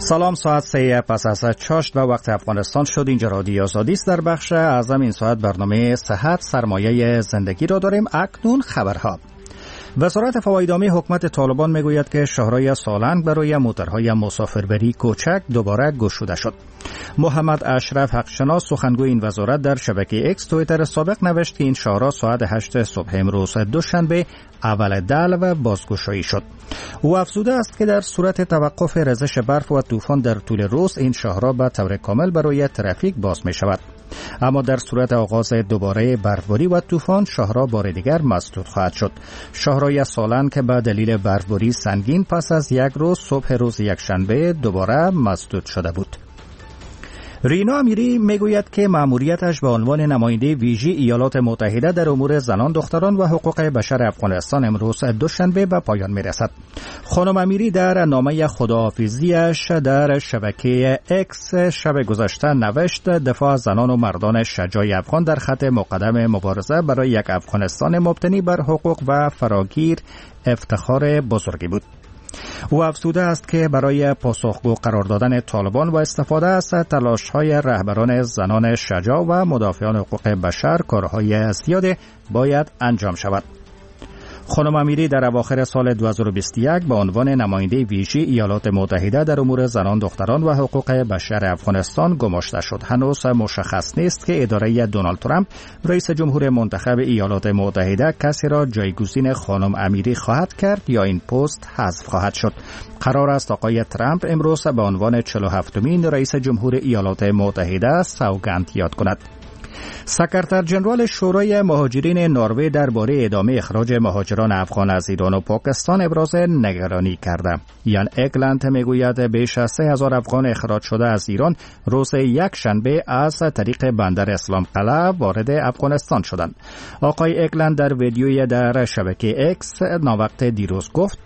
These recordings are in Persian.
سلام، ساعت 3 پس از چاشت و وقت افغانستان شد. اینجا رادیو آزادی است. در بخش اعظم این ساعت برنامه صحت سرمایه زندگی را داریم. اکنون خبرها. وزارت فوایدآمی حکومت طالبان میگوید که شهرهای سالنگ برای موترهای مسافربری کوچک دوباره گشوده شد. محمد اشرف حقشناس سخنگوی این وزارت در شبکه اکس توییتر سابق نوشت که این شهرها ساعت 8 صبح امروز دوشنبه اول دلو بازگشایی شد. او افزوده است که در صورت توقف ریزش برف و طوفان در طول روز این شهرها به طور کامل برای ترافیک باز می شود. اما در صورت آغاز دوباره برفباری و طوفان شهرها بار دیگر مسدود خواهد شد. شهرهای سالنگ که به دلیل برفباری سنگین پس از یک روز صبح روز یکشنبه دوباره مسدود شده بود. رینا امیری میگوید که مأموریتش به عنوان نماینده ویژه ایالات متحده در امور زنان، دختران و حقوق بشر افغانستان امروز دوشنبه به پایان میرسد. خانم امیری در نامه خداحافظیش در شبکه اکس شب گذشته نوشت دفاع از زنان و مردان شجاع افغان در خط مقدم مبارزه برای یک افغانستان مبتنی بر حقوق و فراگیر افتخار بزرگی بود. او افزوده است که برای پاسخگو قرار دادن طالبان و استفاده از تلاش‌های رهبران زنان شجاع و مدافعان حقوق بشر کارهای زیاده باید انجام شود. خانم امیری در اواخر سال 2021 به عنوان نماینده ویژه ایالات متحده در امور زنان، دختران و حقوق بشر افغانستان گماشته شد. هنوز مشخص نیست که اداره دونالد ترامپ رئیس جمهور منتخب ایالات متحده کسی را جایگزین خانم امیری خواهد کرد یا این پست حذف خواهد شد. قرار است آقای ترامپ امروز به عنوان 47مین رئیس جمهور ایالات متحده سوگند یاد کند. سکرتر جنرال شورای مهاجرین نروژ درباره ادامه اخراج مهاجران افغان از ایران و پاکستان ابراز نگرانی کرده. یان اگلند میگوید بیش از 3000 افغان اخراج شده از ایران روز یک شنبه از طریق بندر اسلام قلعه وارد افغانستان شدند. آقای اگلند در ویدیویی در شبکه اکس ناوقت دیروز گفت: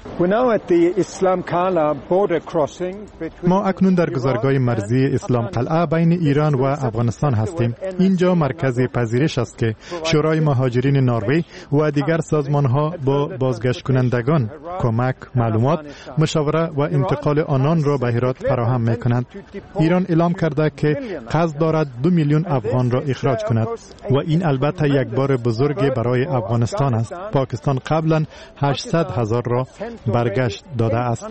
ما اکنون در گذرگاه مرزی اسلام قلعه بین ایران و افغانستان هستیم. اینجا مرکز پذیرش است که شورای مهاجرین نروژ و دیگر سازمان‌ها با بازگشت کنندگان کمک، معلومات، مشاوره و انتقال آنان را به هرات فراهم می‌کنند. ایران اعلام کرده که قصد دارد 2 میلیون افغان را اخراج کند و این البته یک بار بزرگ برای افغانستان است. پاکستان قبلا 800,000 را برگشت داده است.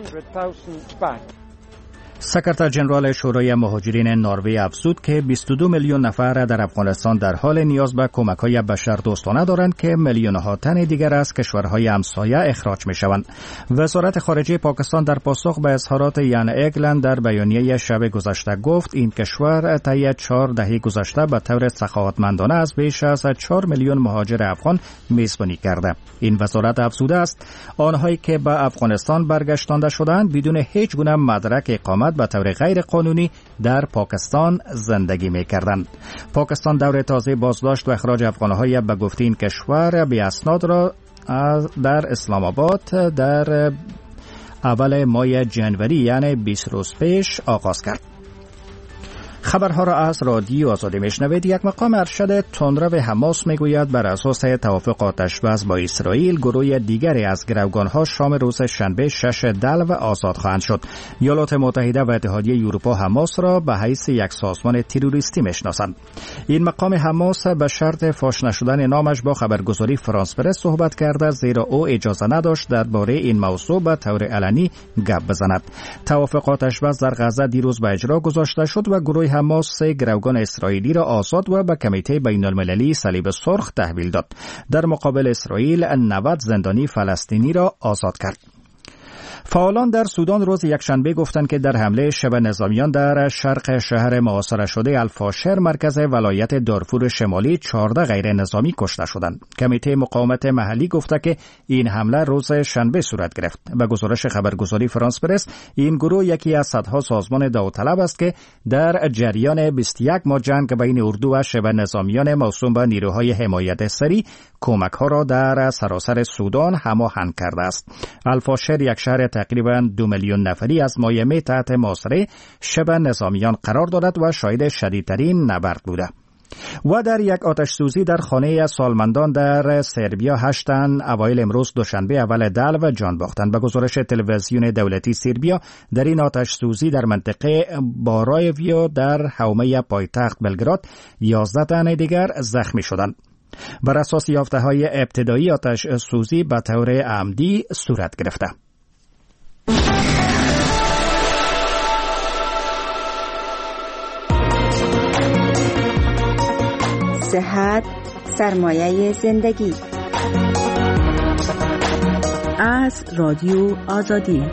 سکرتر جنرال شورای مهاجرین نروژ افزود که 22 میلیون نفر در افغانستان در حال نیاز به کمک‌های بشردوستانه دارند که میلیون‌ها تن دیگر از کشورهای همسایه اخراج می‌شوند. وزارت خارجه پاکستان در پاسخ به اظهارات یان اگلند در بیانیه شب گذشته گفت این کشور طی 4 دهه گذشته به طور سخاوتمندانه از بیش از 4 میلیون مهاجر افغان میزبانی کرده. این وزارت افزوده است آنهایی که به افغانستان برگشتانده شدند بدون هیچ گونه مدرک اقامت به طور غیر قانونی در پاکستان زندگی می‌کردند. پاکستان دور تازه بازداشت و اخراج افغان‌های به گفته این کشور بی اسناد را در اسلام آباد در اول ماه جنوری یعنی 20 روز پیش آغاز کرد. خبرها را از رادیو آزادی میشنوید. یک مقام ارشد تندرو حماس میگوید بر اساس توافق آتشبس با اسرائیل گروه دیگری از گروگانها شام روز شنبه 6 دلو آزاد خواهند شد. ایالات متحده و اتحادیه اروپا حماس را به حیث یک سازمان تروریستی میشناسند. این مقام حماس به شرط فاش نشدن نامش با خبرگزاری فرانس پرس صحبت کرده، زیرا او اجازه نداشت درباره این موضوع به طور علنی گپ بزند. توافق آتشبس در غزه دیروز به اجرا گذاشته شد و گروه حماس 3 گروگان اسرائیلی را آزاد و به کمیته بین المللی صلیب سرخ تحویل داد. در مقابل اسرائیل 90 زندانی فلسطینی را آزاد کرد. فعالان در سودان روز یکشنبه گفتند که در حمله شبه نظامیان در شرق شهر محاصره شده الفاشر مرکز ولایت دارفور شمالی 14 غیر نظامی کشته شدند. کمیته مقاومت محلی گفته که این حمله روز شنبه صورت گرفت. به گزارش خبرگزاری فرانس پرس این گروه یکی از صدها سازمان داوطلب است که در جریان 21 ماه جنگ بین اردو و شبه نظامیان موسوم به نیروهای حمایت سری کمک‌ها را در سراسر سودان هماهنگ کرده است. الفاشر یک شهر تقریباً 2 میلیون نفری از ماه می تحت محاصره شبه نظامیان قرار دارد و شاهد شدیدترین نبرد بوده. و در یک آتش سوزی در خانه سالمندان در سربیا 8 تن اوایل امروز دوشنبه اول دلو جان باختند. به گزارش تلویزیون دولتی سربیا در این آتش سوزی در منطقه بارایویو در حومه پایتخت بلگراد 11 تن دیگر زخمی شدند. بر اساس یافته‌های ابتدایی آتش سوزی به طور عمدی صورت گرفته. صحت سرمایه زندگی از رادیو آزادی.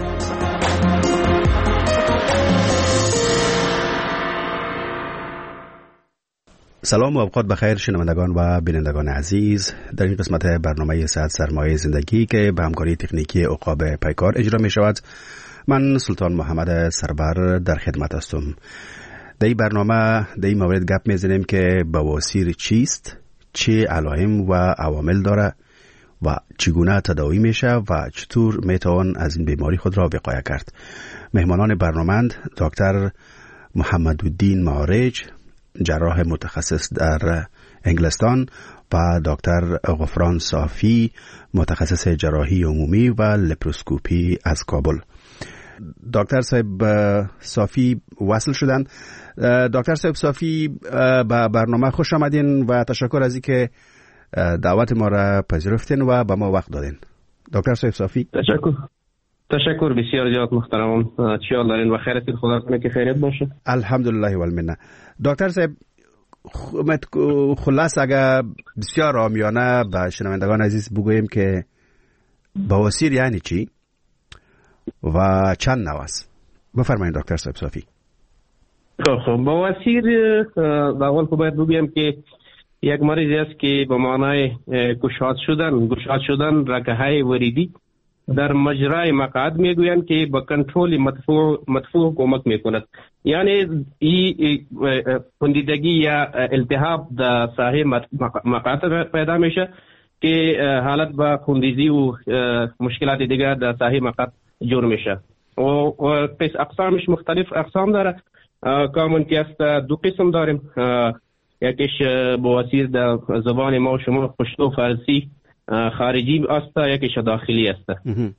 سلام و اوقات بخیر شنوندگان و بینندگان عزیز. در این قسمت برنامه صحت سرمایه زندگی که به همکاری تکنیکی عقاب پیکار اجرا می شود، من سلطان محمد سربر در خدمت هستم. در این برنامه در این مورد گپ میزنیم که بواسیر چیست، چه علائم و عوامل داره و چگونه تداوی میشه و چطور میتوان از این بیماری خود را وقایه کرد. مهمانان برنامه‌اند دکتر محمدالدین معارج، جراح متخصص در انگلستان، و دکتر غفران صافی، متخصص جراحی عمومی و لپروسکوپی از کابل. دکتر صاحب صافی وصل شدن. دکتر صاحب صافی به برنامه خوش آمدین و تشکر از اینکه دعوت ما را پذیرفتین و به ما وقت دادین. دکتر صاحب صافی تشکر بسیار زیاد محترم. چی حال دارین و خیرتین؟ خدا کنه که خیریت باشه. الحمدلله و المنه. دکتر صاحب خلاص اگر بسیار عامیانه به شنوندگان عزیز بگوییم که بواسیر یعنی چی و چند نوع است؟ بفرمایید دکتر صاحب صافی. خب بواسیر در اول باید بگویم که یک مریضی است که به معنای گشاد شدن رگه‌های وریدی در مجرای مقعد میگویند که با کنترل مدفوع کمک میکند. یعنی این خندیدگی یا التهاب در ساحه مقعد پیدا میشه که حالت با خندیزی و مشکلات دیگر در ساحه مقعد جور میشه و پس اقسامش مختلف اقسام داره. کامن که است دو قسم داریم، یکیش بواسیر در زبان ما و شما پشتو فارسی خارجی است، یکیش داخلی است.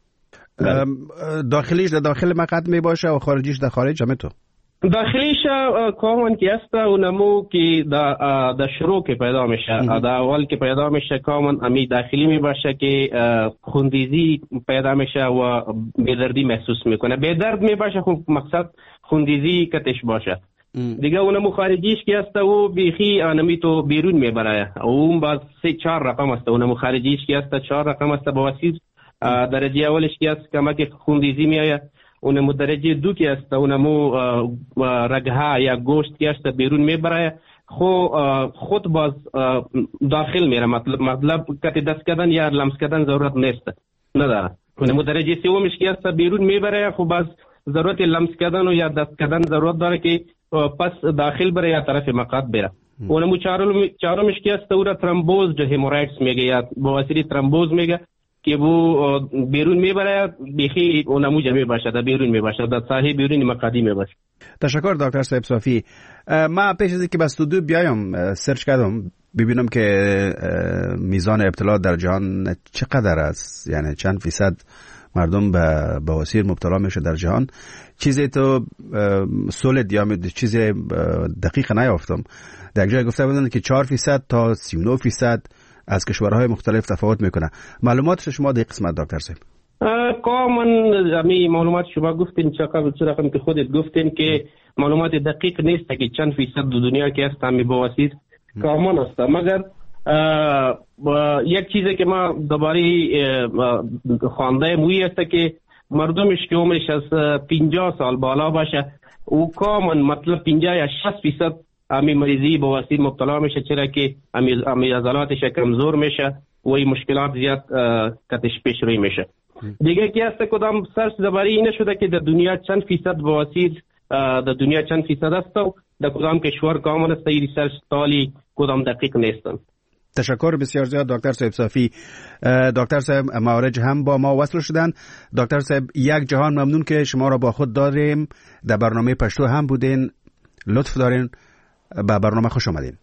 داخلیش در داخل مقعد می باشه و خارجیش در خارج همه تو؟ داخلیش کامن که است و نمو که در شروع که پیدا میشه، در اول که پیدا میشه کامن امی داخلی می باشه که خندیزی پیدا میشه و بیدردی محسوس میکنه. بیدرد می باشه خب مقصد خندیزی کتش باشه. دیگه اونمو خارجیش که است و بیخی آنمی تو بیرون میبره و اون باز 3-4 رقم است. اونمو خارجیش که است 4 رقم است بواسیر. درجه اولش که است کمک خندیزی میآید. اونمو درجه 2 که است اونمو رگها یا گوشت که است بیرون میبره خود باز داخل میره. مطلب که دست کردن یا لمس کردن ضرورت نیست نداره. اونمو درجه سومش که است بیرون میبره خب باز ضرورت لمس کردن و یا دست کردن ضرورت داره که پس داخل بره یا طرف مقعد بره. اونمو چهارمش که است او را ترومبوز جو همورایدز میگه یا بواسیر ترومبوز میگه که بو بیرون میبره بیخی اونمو جمعی باشه در بیرون میباشه در ساحه بیرونی مقعدی میباشه. تشکر دکتر صاحب صافی. ما پیش از اینکه به استودیو بیایم سرچ کردم ببینم که میزان ابتلا در جهان چقدر است، یعنی چند فیصد مردم به بواسیر مبتلا میشه در جهان. چیزی تو سولید یا چیز دقیق نیافتم. در جای گفته بودن که 4% تا 39% از کشورهای مختلف تفاوت میکنه. معلومات شما در قسمت دکتر صاحب؟ کامن امی معلومات شما گفتین چه رقم که خودت گفتین که معلومات دقیق نیست که چند فیصد دنیا که است امی بواسیر کامن است. مگر یک چیزی که ما دوباره خوانده مویی است که مردمش که عمرش از 50 سال بالا باشه او کامن مطلب 50 یا 60% امی مریضی بواسیر مبتلا میشه، چرا که امی عضلاتش کمزور میشه و این مشکلات زیاد کتش پیش روی میشه. دیگه که است کدام سرچ دوباره اینه شده که در دنیا چند فیصد بواسیر در دنیا چند فیصد است و در کدام کشور کامن است. این ریسرچ تالی کدام دقیق نیستن. تشکر بسیار زیاد دکتر صاحب صافی. دکتر صاحب معارج هم با ما وصل شدن. دکتر صاحب یک جهان ممنون که شما را با خود داریم. در برنامه پشتو هم بودین. لطف دارین. به برنامه خوش آمدین.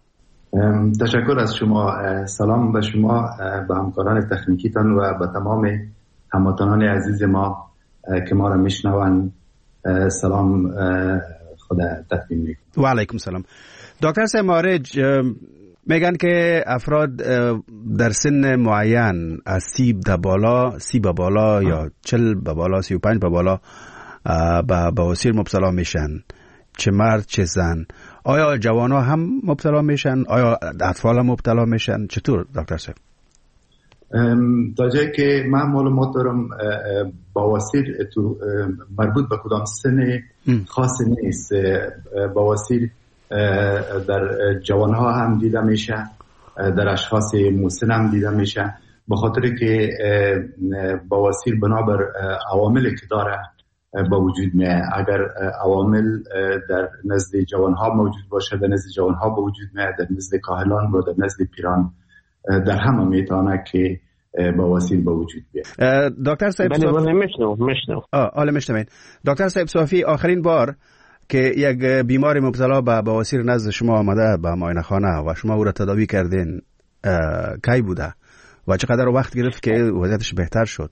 تشکر از شما. سلام به شما، به همکاران تکنیکیتان و به تمام هموطنان عزیز ما که ما را میشنوند. سلام، خدا تقدیم میکنم. و علیکم سلام. دکتر صاحب مارج، میگن که افراد در سن معین از 30 به بالا یا 40 به بالا 35 به بالا به بواسیر مبتلا میشن، چه مرد چه زن. آیا جوان ها هم مبتلا میشن؟ آیا اطفال هم مبتلا میشن؟ چطور دکتر صاحب؟ تا جایی که من معلومات دارم بواسیر مربوط به کدام سن خاصی نیست. بواسیر در جوان ها هم دیده میشه، در اشخاص مسن هم دیده میشه، به خاطر که بواسیر بنابر عواملی که داره با وجود میاد. اگر عوامل در نزد جوان ها موجود باشه، در نزد جوان ها با وجود میاد، در نزد کاهلان و در نزد پیران در همه میتونه که بواسیر با وجود بیاد. دکتر صاحب مشنوین. دکتر صاحب صافی، آخرین بار که یک بیمار مبتلا به بواسیر نزد شما آمده به معاینه خانه و شما او را تداوی کردین، کی بوده و چقدر وقت گرفت که وضعیتش بهتر شد؟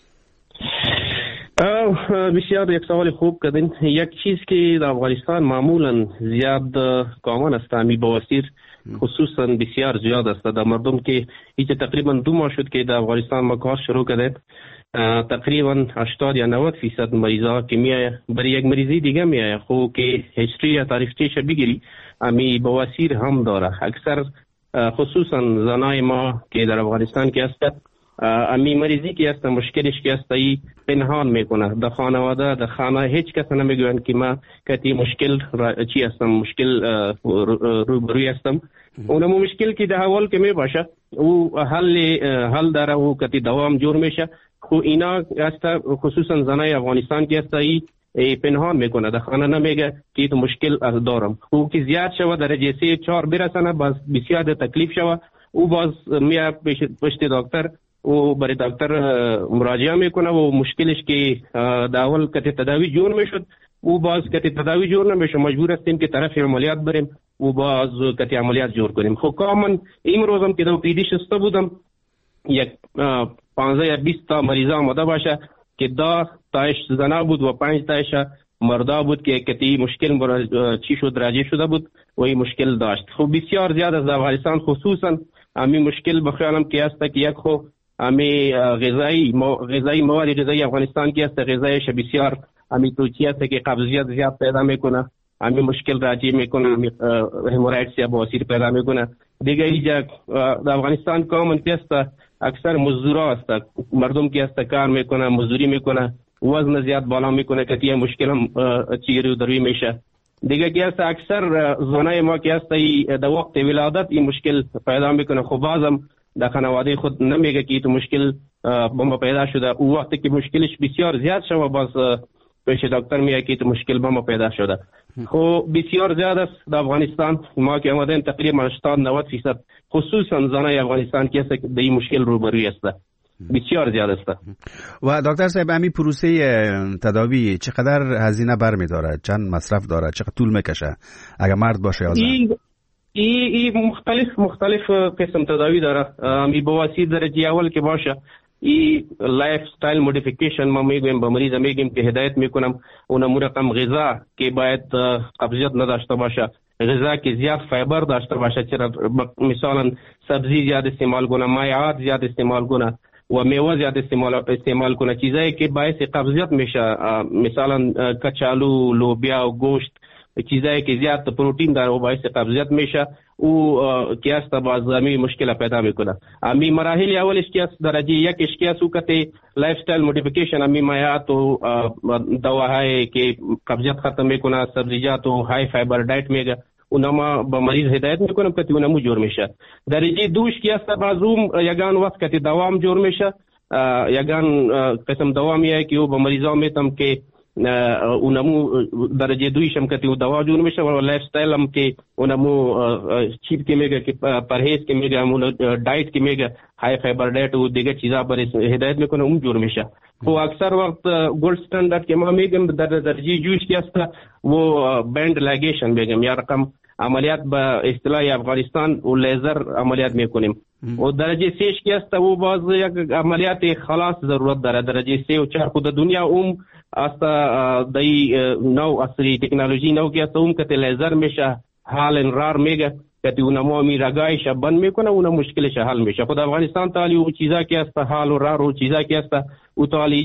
بسیار یک سوال خوب کردین. یک چیز که در افغانستان معمولا زیاد کامن است، همی بواسیر خصوصا بسیار زیاد است در مردم که هیچ تقریبا 2 ماه شد که در افغانستان ما کار شروع کردیم. تقریبا 80 یا 90% مریضا که میایه برای یک مریضی دیگه میایه خو که هیستوری یا تاریخچه‌اش بگیری امی بواسیر هم داره. اکثر خصوصا زنای ما که در افغانستان که هست امی مریضی که هست مشکلش که هست ای پنهان میکنه در خانواده، در خانه هیچ کس نمیگوین که ما کتی مشکل چی هستم، مشکل روبروی هستم. اونمو مشکل که در اول که میباشه او حل داره، او کتی دوام جور میشه. خو اینا هست خصوصا زنای افغانستان که هست ای پنهان میکنه، در خانه نمیگه که تو مشکل دارم. او که زیاد شوه درجه 3-4 برسنه باز بسیار تکلیف شوه، او باز میاد پشت دکتر او برای دکتر مراجعه میکنه و مشکلش که در اول که تداوی جور میشد او باز که تداوی جور نمیشه مجبور هستیم که طرف عملیات بریم و باز که عملیات جور کنیم. خب کامن این روزم که در پیدی شسته بودم یک 15 یا 20 تا مریضا آمده باشه که 10 تایش زنا بود و 5 تایش مردا بود که کتی مشکل چی شد راجع شده بود و این مشکل داشت. خب بسیار زیاد از افغانستان خصوصا همین مشکل بخیالم که هست که یک خو امی غذایی مواد غذایی افغانستان که است غذایش بسیار امی توچی است که قبضیت زیاد پیدا میکنه، امی مشکل راجع میکنه، همورایدز یا بواسیر پیدا میکنه. دیگه اینجا در افغانستان کامن که است اکثر مزدورا است، مردم که است کار میکنه، مزدوری میکنه، وزن زیاد بالا میکنه که یه مشکل هم چیری دروی میشه. دیگه که است اکثر زنای ما که است در وقت ولادت این مشکل پیدا میکنه. خب بازم در خانواده خود نمیگه که تو مشکل با ما پیدا شده، او وقتی که مشکلش بسیار زیاد شده باز پیش دکتر میگه که تو مشکل با ما پیدا شده. خب بسیار زیاد است در افغانستان ما که آمدیم تقریبا 80-90% خصوصا زنای افغانستان که است در این مشکل روبروی است، بسیار زیاد است. و دکتر صاحب همین پروسه تداوی چقدر هزینه برمی‌داره، چند مصرف داره، چقدر طول میکشه اگر مرد باشه یا زن؟ ای مختلف قسم تداوی داره. می بواسیر درجه اول که باشه ای لایف استایل مودیفیکیشن ما میگیم، به مریض میگیم که هدایت میکنم اونم رقم غذا که باید قبضیت نداشته باشه، غذا که زیاد فایبر داشته باشه، چرا مثلا سبزی زیاد استعمال کنه، مایعات زیاد استعمال کنه و میوه زیاد استعمال کنه، چیزایی که باعث قبضیت میشه، مثلا کچالو، لوبیا و گوشت، چیزایی که زیاد پروتئین داره و باعث قبضیت میشه او که است باز امی مشکل پیدا میکنه. امی مراحل اولش که است درجه یکش که است که لایف استایل مودیفیکیشن، امی مایعات و دواهای که قبضیت ختم میکنه، سبزیجات و های فایبر دایت میگه اونما با مریض هدایت میکنم که اونمو جور میشه. درجه دوش که است بازم یگان وقت که دوام جور میشه، یگان قسم دوامیه که با مریضا میتم که اونمو درجه دویش هم که دوا جور میشه و لایف استایل هم که اونمو چیپ که میگه که پرهیز که میگه اون دایت که میگه های فایبر دایت و دیگه چیزا برای هدایت میکنه اون جور میشه. خب اکثر وقت گولد استاندارد که ما میگم در درجه جوش که است و بند لاگیشن میگم یا رقم عملیات به اصطلاح افغانستان و لیزر عملیات میکنیم و درجه 3 که است او باز یک عملیات خلاص ضرورت داره. درجه 3 و 4 خود دنیا است دای نو اصلی تکنولوژی نو که است که لیزر میشه حال رار میگه که اونم میرگایش بند میکنه اون مشکلش حل میشه. خود افغانستان تالی او چیزا که است حال و رار و چیزا که است او تالی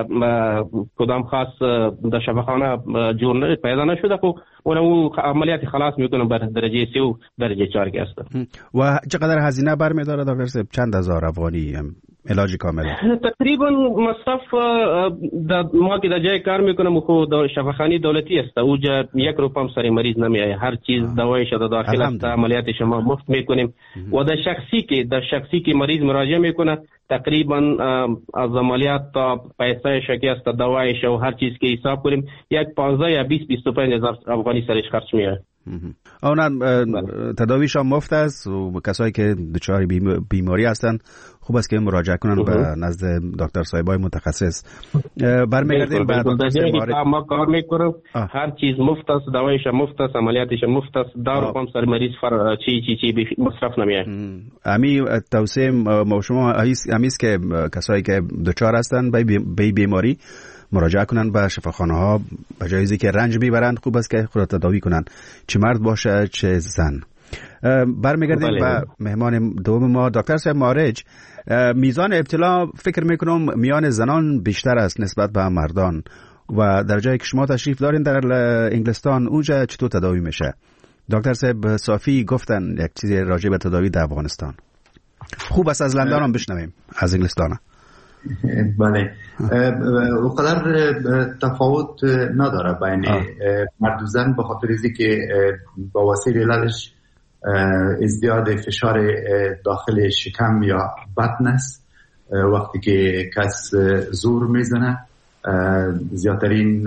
کدام خاص در شفاخانه جور پیدا نشده خب اون عملیات خلاص میکنه بر درجه 3 و درجه 4 که است. و چقدر هزینه برمیداره دکتر صاحب؟ چند هزار افغانی علاج کامل؟ تقریبا مصرف ما که در جای کار میکنم خود شفاخانه دولتی است اوجا 1 روپم سر مریض نمیایه. هر چیز دوایش در داخل است عملیات شما مفت میکنیم و در شخصی که مریض مراجعه میکنه تقریبا از عملیات تا پیسه شکست دوایش و هر چیز که حساب کنیم 15 یا 25 هزار افغانی سرش خرج میاد. اونم تداویش هم مفت است و کسایی که دچار بیماری هستن خوب است که مراجعه کنن به نزد دکتر صاحبای متخصص. برمیگردیم به دکتر صاحب. ما کار میکنم هر چیز مفت است، دوایش مفت است، عملیاتش مفت است، دارو هم سر مریض چی مصرف نمیاد. امی توصیه ما شما امیست که کسایی که دچار هستن به بیماری مراجعه کنن به شفاخانه ها به جایزی که رنج میبرند خوب است که خود تداوی کنن، چه مرد باشه چه زن. برمیگردیم به مهمان دوم ما دکتر صاحب مارج. میزان ابتلا فکر میکنم میان زنان بیشتر است نسبت به مردان و در جایی که شما تشریف دارین در انگلستان اونجا چطور تداوی میشه؟ دکتر صاحب صافی گفتن یک چیزی راجع به تداوی در افغانستان. خوب است از لندن هم بشنویم، از انگلستان. بله، اونقدر تفاوت نداره بین مرد و زن به خاطر اینکه که بواسیر علتش ازدیاد فشار داخل شکم یا بطن است. وقتی که کس زور میزنه زیادترین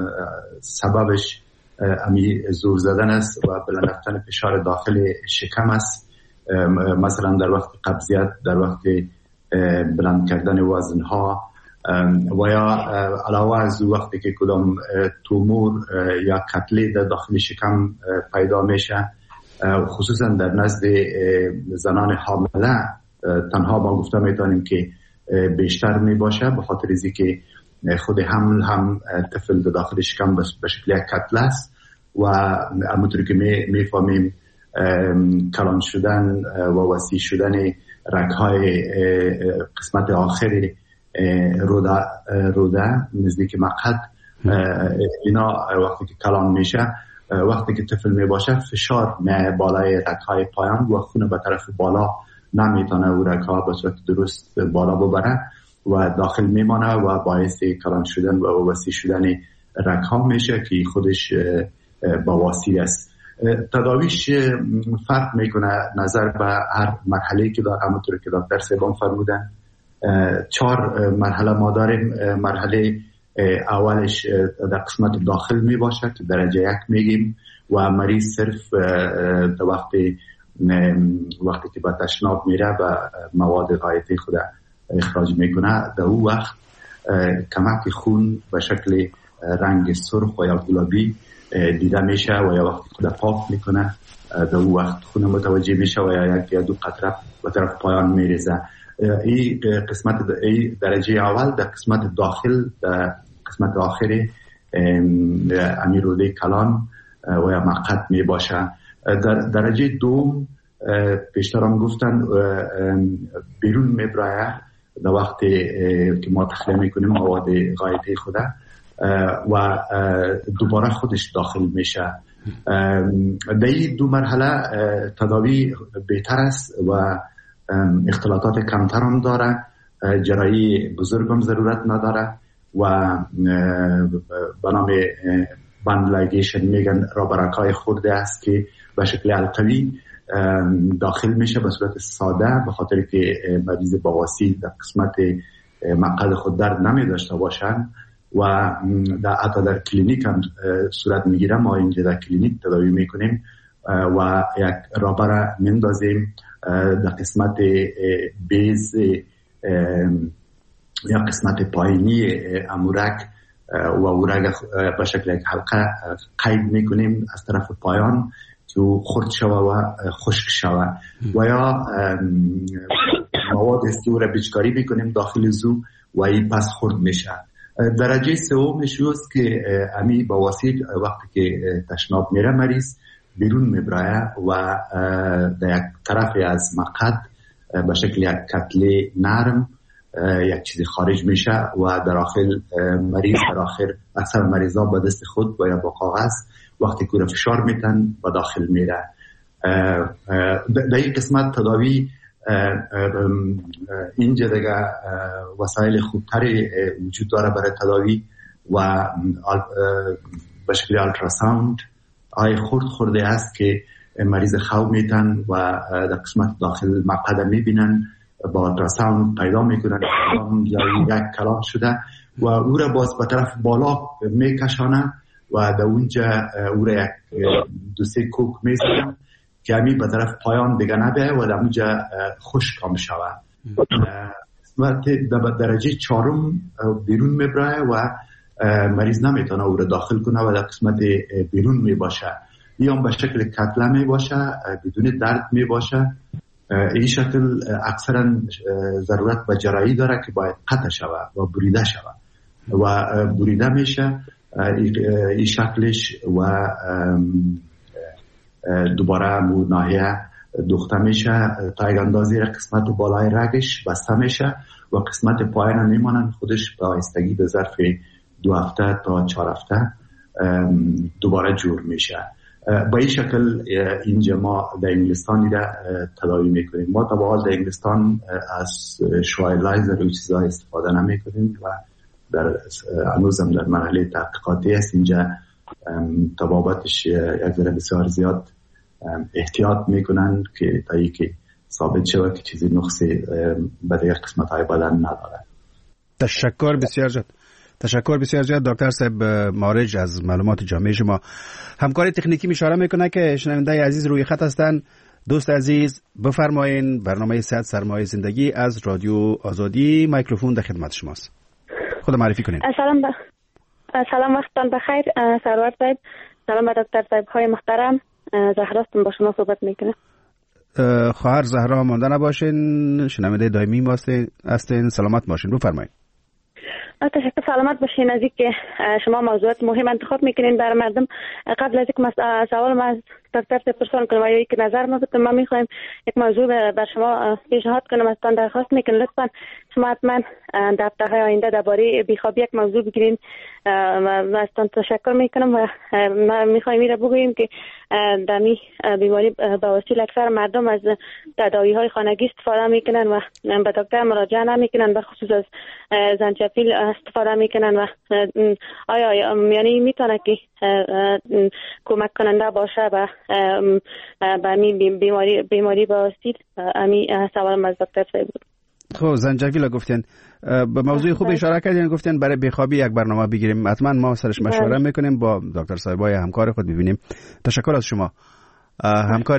سببش امی زور زدن است و بلند رفتن فشار داخل شکم است. مثلا در وقت قبضیت، در وقت بلند کردن وزنها و یا علاوه از وقتی که کدام تومور یا کتله در داخل شکم پیدا میشه، خصوصا در نزد زنان حامله تنها ما گفته میتونیم که بیشتر میباشه به خاطر اینکه که خود حمل هم طفل در داخل شکم به شکل کتله است و همونطور که میفهمیم کلان شدن و وسیع شدن رگ‌های قسمت آخر روده نزدیک مقعد اینا وقتی که کلان میشه، وقتی که طفل میباشه فشار بالای رگ‌های پایان و خون به طرف بالا نمیتونه و رگ‌ها به صورت درست بالا ببره و داخل میمانه و باعث کلان شدن و وسیع شدن رگ‌ها میشه که خودش بواسیر است. تداویش فرق میکنه نظر به هر مرحله که داره. همونطور که دکتر صاحب فرمودن 4 مرحله ما داریم. مرحله اولش در قسمت داخل می باشه که درجه 1 میگیم و مریض صرف وقتی که به تشناب میره و مواد غایطی خود اخراج میکنه، در اون وقت کمک خون به شکل رنگ سرخ و یا گلابی دیده میشه و یا وقتی خود پاک میکنه در اون وقت خون متوجه میشه و یا 1 یا 2 قطره به طرف پایان میریزه. این قسمت درجه اول در قسمت داخل، در قسمت آخری امیروده کلان و یا مقعد می باشه. در درجه دوم پیشتر هم گفتن بیرون می برایه در وقتی که ما تخلیه میکنیم مواد غایطی خوده و دوباره خودش داخل میشه. در این 2 مرحله تداوی بهتر است و اختلاطات کمتر هم داره، جراحی بزرگ هم ضرورت نداره و به نام بندلاگیشن میگن رابرکای خورده است که به شکل القوی داخل میشه به صورت ساده، به خاطر که مریض بواسیر در قسمت مقعد خود درد نمی داشته باشن و حتی در کلینیک هم صورت میگیره. ما اینجا در کلینیک تداوی میکنیم و یک رابر مندازیم در قسمت بیز یا قسمت پایینی امورک و اورک به شکل یک حلقه قید میکنیم از طرف پایان که او خرد شوه و خشک شوه و یا مواد است که او را بیچکاری میکنیم داخل زو و این پس خرد میشه. درجه سومش است که امی بواسیر وقتی که تشناب میره مریض بیرون میبره و در یک طرف از مقعد به شکل یک کتله نرم یک چیزی خارج میشه و در آخر مریض در آخر اکثر مریضا با دست خود و یا با کاغذ وقتی که فشار میتن و داخل میره. در این قسمت تداوی اینجا دیگه وسایل خوبتری وجود داره برای تداوی و به شکل التراساوند آی خورده است که مریض خواب میتن و در قسمت داخل مقعد میبینن با التراساوند پیدا میکنن یا یک کلام شده و او را باز به طرف بالا میکشانن و در اونجا او را یک دو سه کوک میزنن که همی به طرف پایان دیگه نبیه و در اونجا خشک هم شود و در درجه 4 بیرون میبره و مریض نمیتونه او را داخل کنه و در قسمت بیرون میباشه یا به شکل کتله میباشه بدون درد میباشه. این شکل اکثرا ضرورت به جراحی داره که باید قطع شود و بریده شود و بریده میشه این شکلش و دوباره مو ناحیه دوخته میشه تا یک اندازی قسمت بالای رگش بسته میشه و قسمت پایین میمانن خودش به آهستگی به ظرف 2 هفته تا 4 هفته دوباره جور میشه. با این شکل اینجا ما در انگلستان را تداوی میکنیم. ما تا به حال در انگلستان از شوای لایزر و چیزها استفاده نمیکنیم و در هنوزم در مرحله تحقیقاتی است. اینجا طبابتش یک ذره بسیار زیاد احتیاط میکنن که تا که ثابت شود که چیزی نقصی به دیگر قسمت های بدن نداره. تشکر بسیار زیاد دکتر صاحب مارج از معلومات جامع شما. همکاری تکنیکی اشاره میکنه که شنونده عزیز روی خط هستند. دوست عزیز بفرمایین، برنامه صحت سرمایه زندگی از رادیو آزادی، میکروفون در خدمت شماست. خود معرفی کنین. سلام وقتتان بخیر سرور صاحب. سلام به دکتر صاحب های محترم. زهراستون با شما صحبت میکنه. خواهر زهرا مانده نباشین، شنونده دائمی ما هستین. سلامت باشین، بفرمایید. تشکر. سلامت باشین. از اینکه شما موضوعات مهم انتخاب میکنین برای مردم. قبل از اینکه سوال ما از دکتر صاحب پرسان کنم یا یک نظر ما بدم، ما میخوایم یک موضوع بر شما پیشنهاد کنم. ازتان درخواست میکنم لطفا شما حتما در هفته‌های آینده درباره بیخوابی یک موضوع بگیرین و ازتان تشکر میکنم. و ما میخوایم این را بگوییم که در بیماری بواسیر اکثر مردم از تداوی های خانگی استفاده میکنن و به دکتر مراجعه نمیکنن، به خصوص از زنجفیل استفاده میکنن و آیا یعنی میتونه که کمک کننده باشه و به بیماری بواسیر؟ امی سوال از دکتر صاحب بود. خب زنجفیل گفتین، به موضوع خوب اشاره کردین، گفتین برای بیخوابی یک برنامه بگیریم. حتما ما سرش مشوره میکنیم با دکتر صاحبای همکار خود ببینیم. تشکر از شما همکار.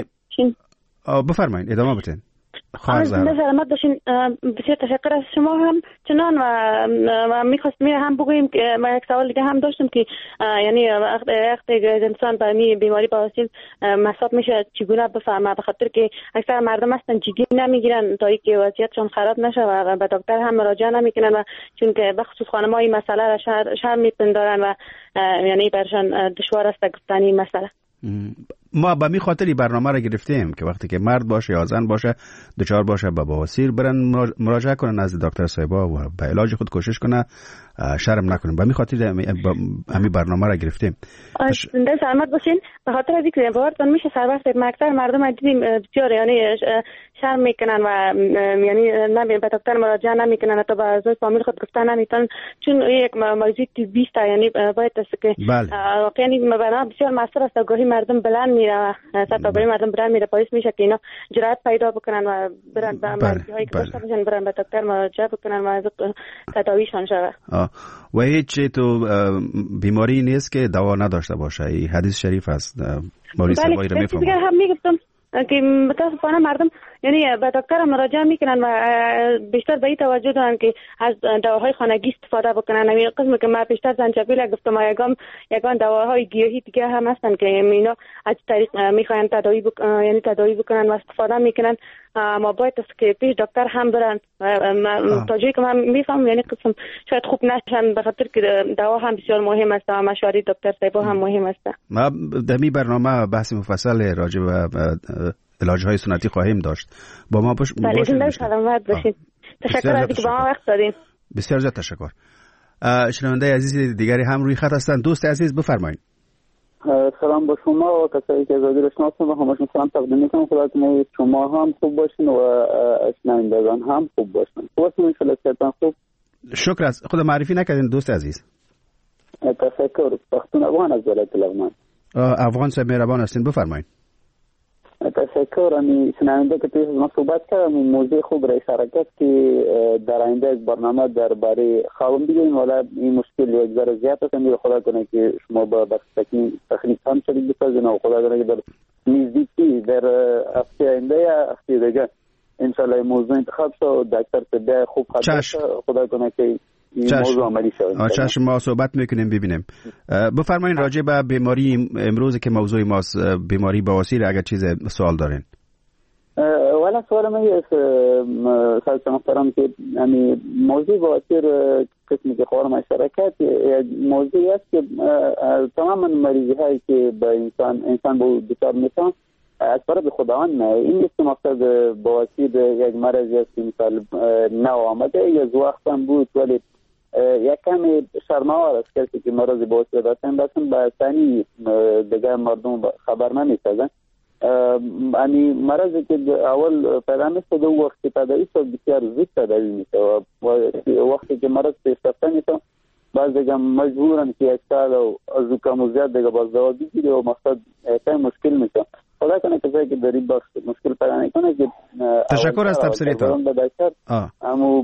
بفرمایید ادامه بدین. سلامت باشین. بسیار تشکر از شما هم چنان و میخواستم هم بگوییم که ما یک سوال دیگه هم داشتم که یعنی وقتی انسان به بیماری بواسیر مصاب میشه چگونه بفهمه؟ به خاطر که اکثر مردم هستن جدی نمیگیرن تا اینکه وضعیتشون خراب نشه و به دکتر هم مراجعه نمیکنن و چون که به خصوص خانم‌ها این مسئله را شرم میپندارن و یعنی برشان دشوار است گفتن این مسئله. ما به می خاطری برنامه را گرفتیم که وقتی که مرد باشه یا زن باشه دچار باشه به بواسیر برن مراجعه کنن نزد دکتر صاحبا و به علاج خود کوشش کنه، شرم نکنن. به می خاطری همین برنامه را گرفتیم. سلامت باشین. به خاطر از اینکه باورتون میشه سر وقت اکثر مردم دیدیم بسیار یعنی شرم میکنن و یعنی نمی به دکتر مراجعه نمیکنن، حتی به اعضای فامیل خود گفتن نمیتونن چون یک موضوع طبی است. یعنی باید است که واقعا این برنامه بسیار مؤثر است. گاهی مردم بلند میره، حتی برای مردم بلند میره، باعث میشه که اینا جرأت پیدا بکنن و برن به مرزهای که داشته باشن برن به دکتر مراجعه بکنن و از تداویشان شوه. و هیچ تو بیماری نیست که دوا نداشته باشه. این حدیث شریف است. موری سوایی رو میفهمم. هم میگفتم که متاسفانه مردم یعنی به دکتر مراجعه میکنن و بیشتر به این توجه دارن که از دواهای خانگی استفاده بکنن. همین قسم که ما بیشتر زنجبیل گفتم، یگان دواهای گیاهی دیگه هم هستن که اینا از طریق میخواین تداوی بکنن و استفاده میکنن. ما باید که پیش دکتر هم برن تا جایی که من میفهم، یعنی قسم شاید خوب نشن، به خاطر که دوا هم بسیار مهم است و مشوره دکتر صاحب هم مهم است. ما در این برنامه بحث مفصل راجع به علاج‌های سنتی خواهیم داشت. با ما باشید. سلامت باشید. تشکر از اینکه با ما وقت دادین. بسیار زیاد تشکر. شنونده عزیز دیگری هم روی خط هستند. دوست عزیز بفرمایید. سلام به شما و کسایی که آزادی رو شناسن و همشون سلام تقدیم میکنم. خدا کنه شما هم خوب باشین و شنوندگان هم خوب باشن. خوبتون ان شاء الله خوب. شکر. از خود معرفی نکردین دوست عزیز. تشکر. پختون افغان از ولایت لغمان. افغان صاحب مهربان هستین، بفرمایید. تشکر. امی شنونده که توی ما صحبت کردم موضوع خوب را اشاره کرد که در آینده از برنامه درباره خوابم بگیم، ولی این مشکل یک ذره زیاد است. امی خدا کنه که شما با تخریب هم شدید بسازین و خدا کنه که در نزدیکی در هفته آینده یا هفته دیگه انشالله موضوع انتخاب شد دکتر طبی خوب خدا کنه که موضوع عملی شد. چشم، ما صحبت میکنیم ببینیم. بفرمایید راجع به بیماری امروز که موضوع ماست، بیماری بواسیر، اگر چیز سوال دارین. والا سوال من است سلام محترم که یعنی موضوع بواسیر قسمی که خورم شرکت موضوعی است که تمام مریضی هایی که به انسان به دچار میشن از طرف خداوند نه. این نیست مقصد بواسیر یک مرضی است که مثال نو آمده یا وقت هم بود، ولی یک کمی شرم‌آور است کسی که مرض بواسیر داشتن به ثانی دیگه مردم خبر نمی‌سازن. یعنی مرضی که اول پیدا میشه دو وقتی تداوی شد بسیار زود تداوی میشه و وقتی که مرض پیشرفته میشه بعض دیگه مجبورن که یک سال و از او کم و زیاد دیگه باز دوا بگیره و مقصد یکم مشکل میشه. خدا کنه کسایی که در این بخش مشکل پیدا نکنه که تشکر از تبصریتان. اما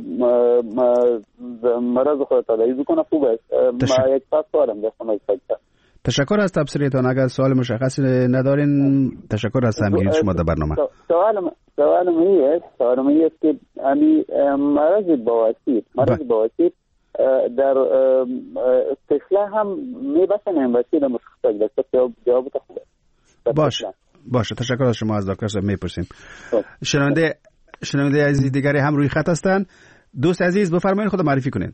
مرض خود تداوی بکنه خوب است. ما یک پاس سوالم داشتم از تشکر از تبصریتان. اگر سوال مشخصی ندارین تشکر از همگیری شما در برنامه. سوالم این است که مرض بواسیر در طفله هم میبسن وسیله مشخصه داشته. جواب خوبه. باشه تشکر از شما. از دکتر صاحب میپرسیم. شنونده عزیز دیگری هم روی خط هستند. دوست عزیز بفرمایید خود معرفی کنین.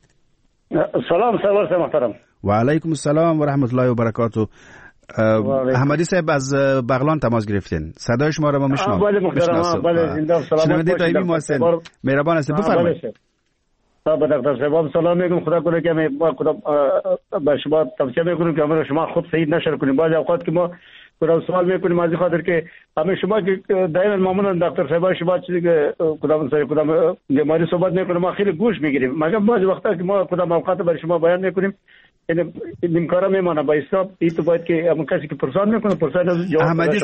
سلام سرور محترم. و علیکم السلام و رحمت الله و برکاته. احمدی صاحب از بغلان تماس گرفتین. صدای شما را ما میشنویم. بله محترم. بله زنده سلامت. شنونده دائمی ما هستین. مهربان هستید بفرمایید. با دکتر صاحب سلام میگم. خدا کنه که ما خدا به شما توصیه میکنم که امر شما خود صحیح نشر کنیم. بعضی اوقات که ما خدا سوال میکنیم از خاطر که همه شما که دائما معمولا دکتر صاحب شما چیزی که خدا بیماری صحبت میکنه ما خیلی گوش میگیریم، مگر بعضی وقتا که ما خدا اوقات برای شما بیان میکنیم این نیمکارا میمونه. با حساب این تو باید که همون کسی که پرسان میکنه پرسان جواب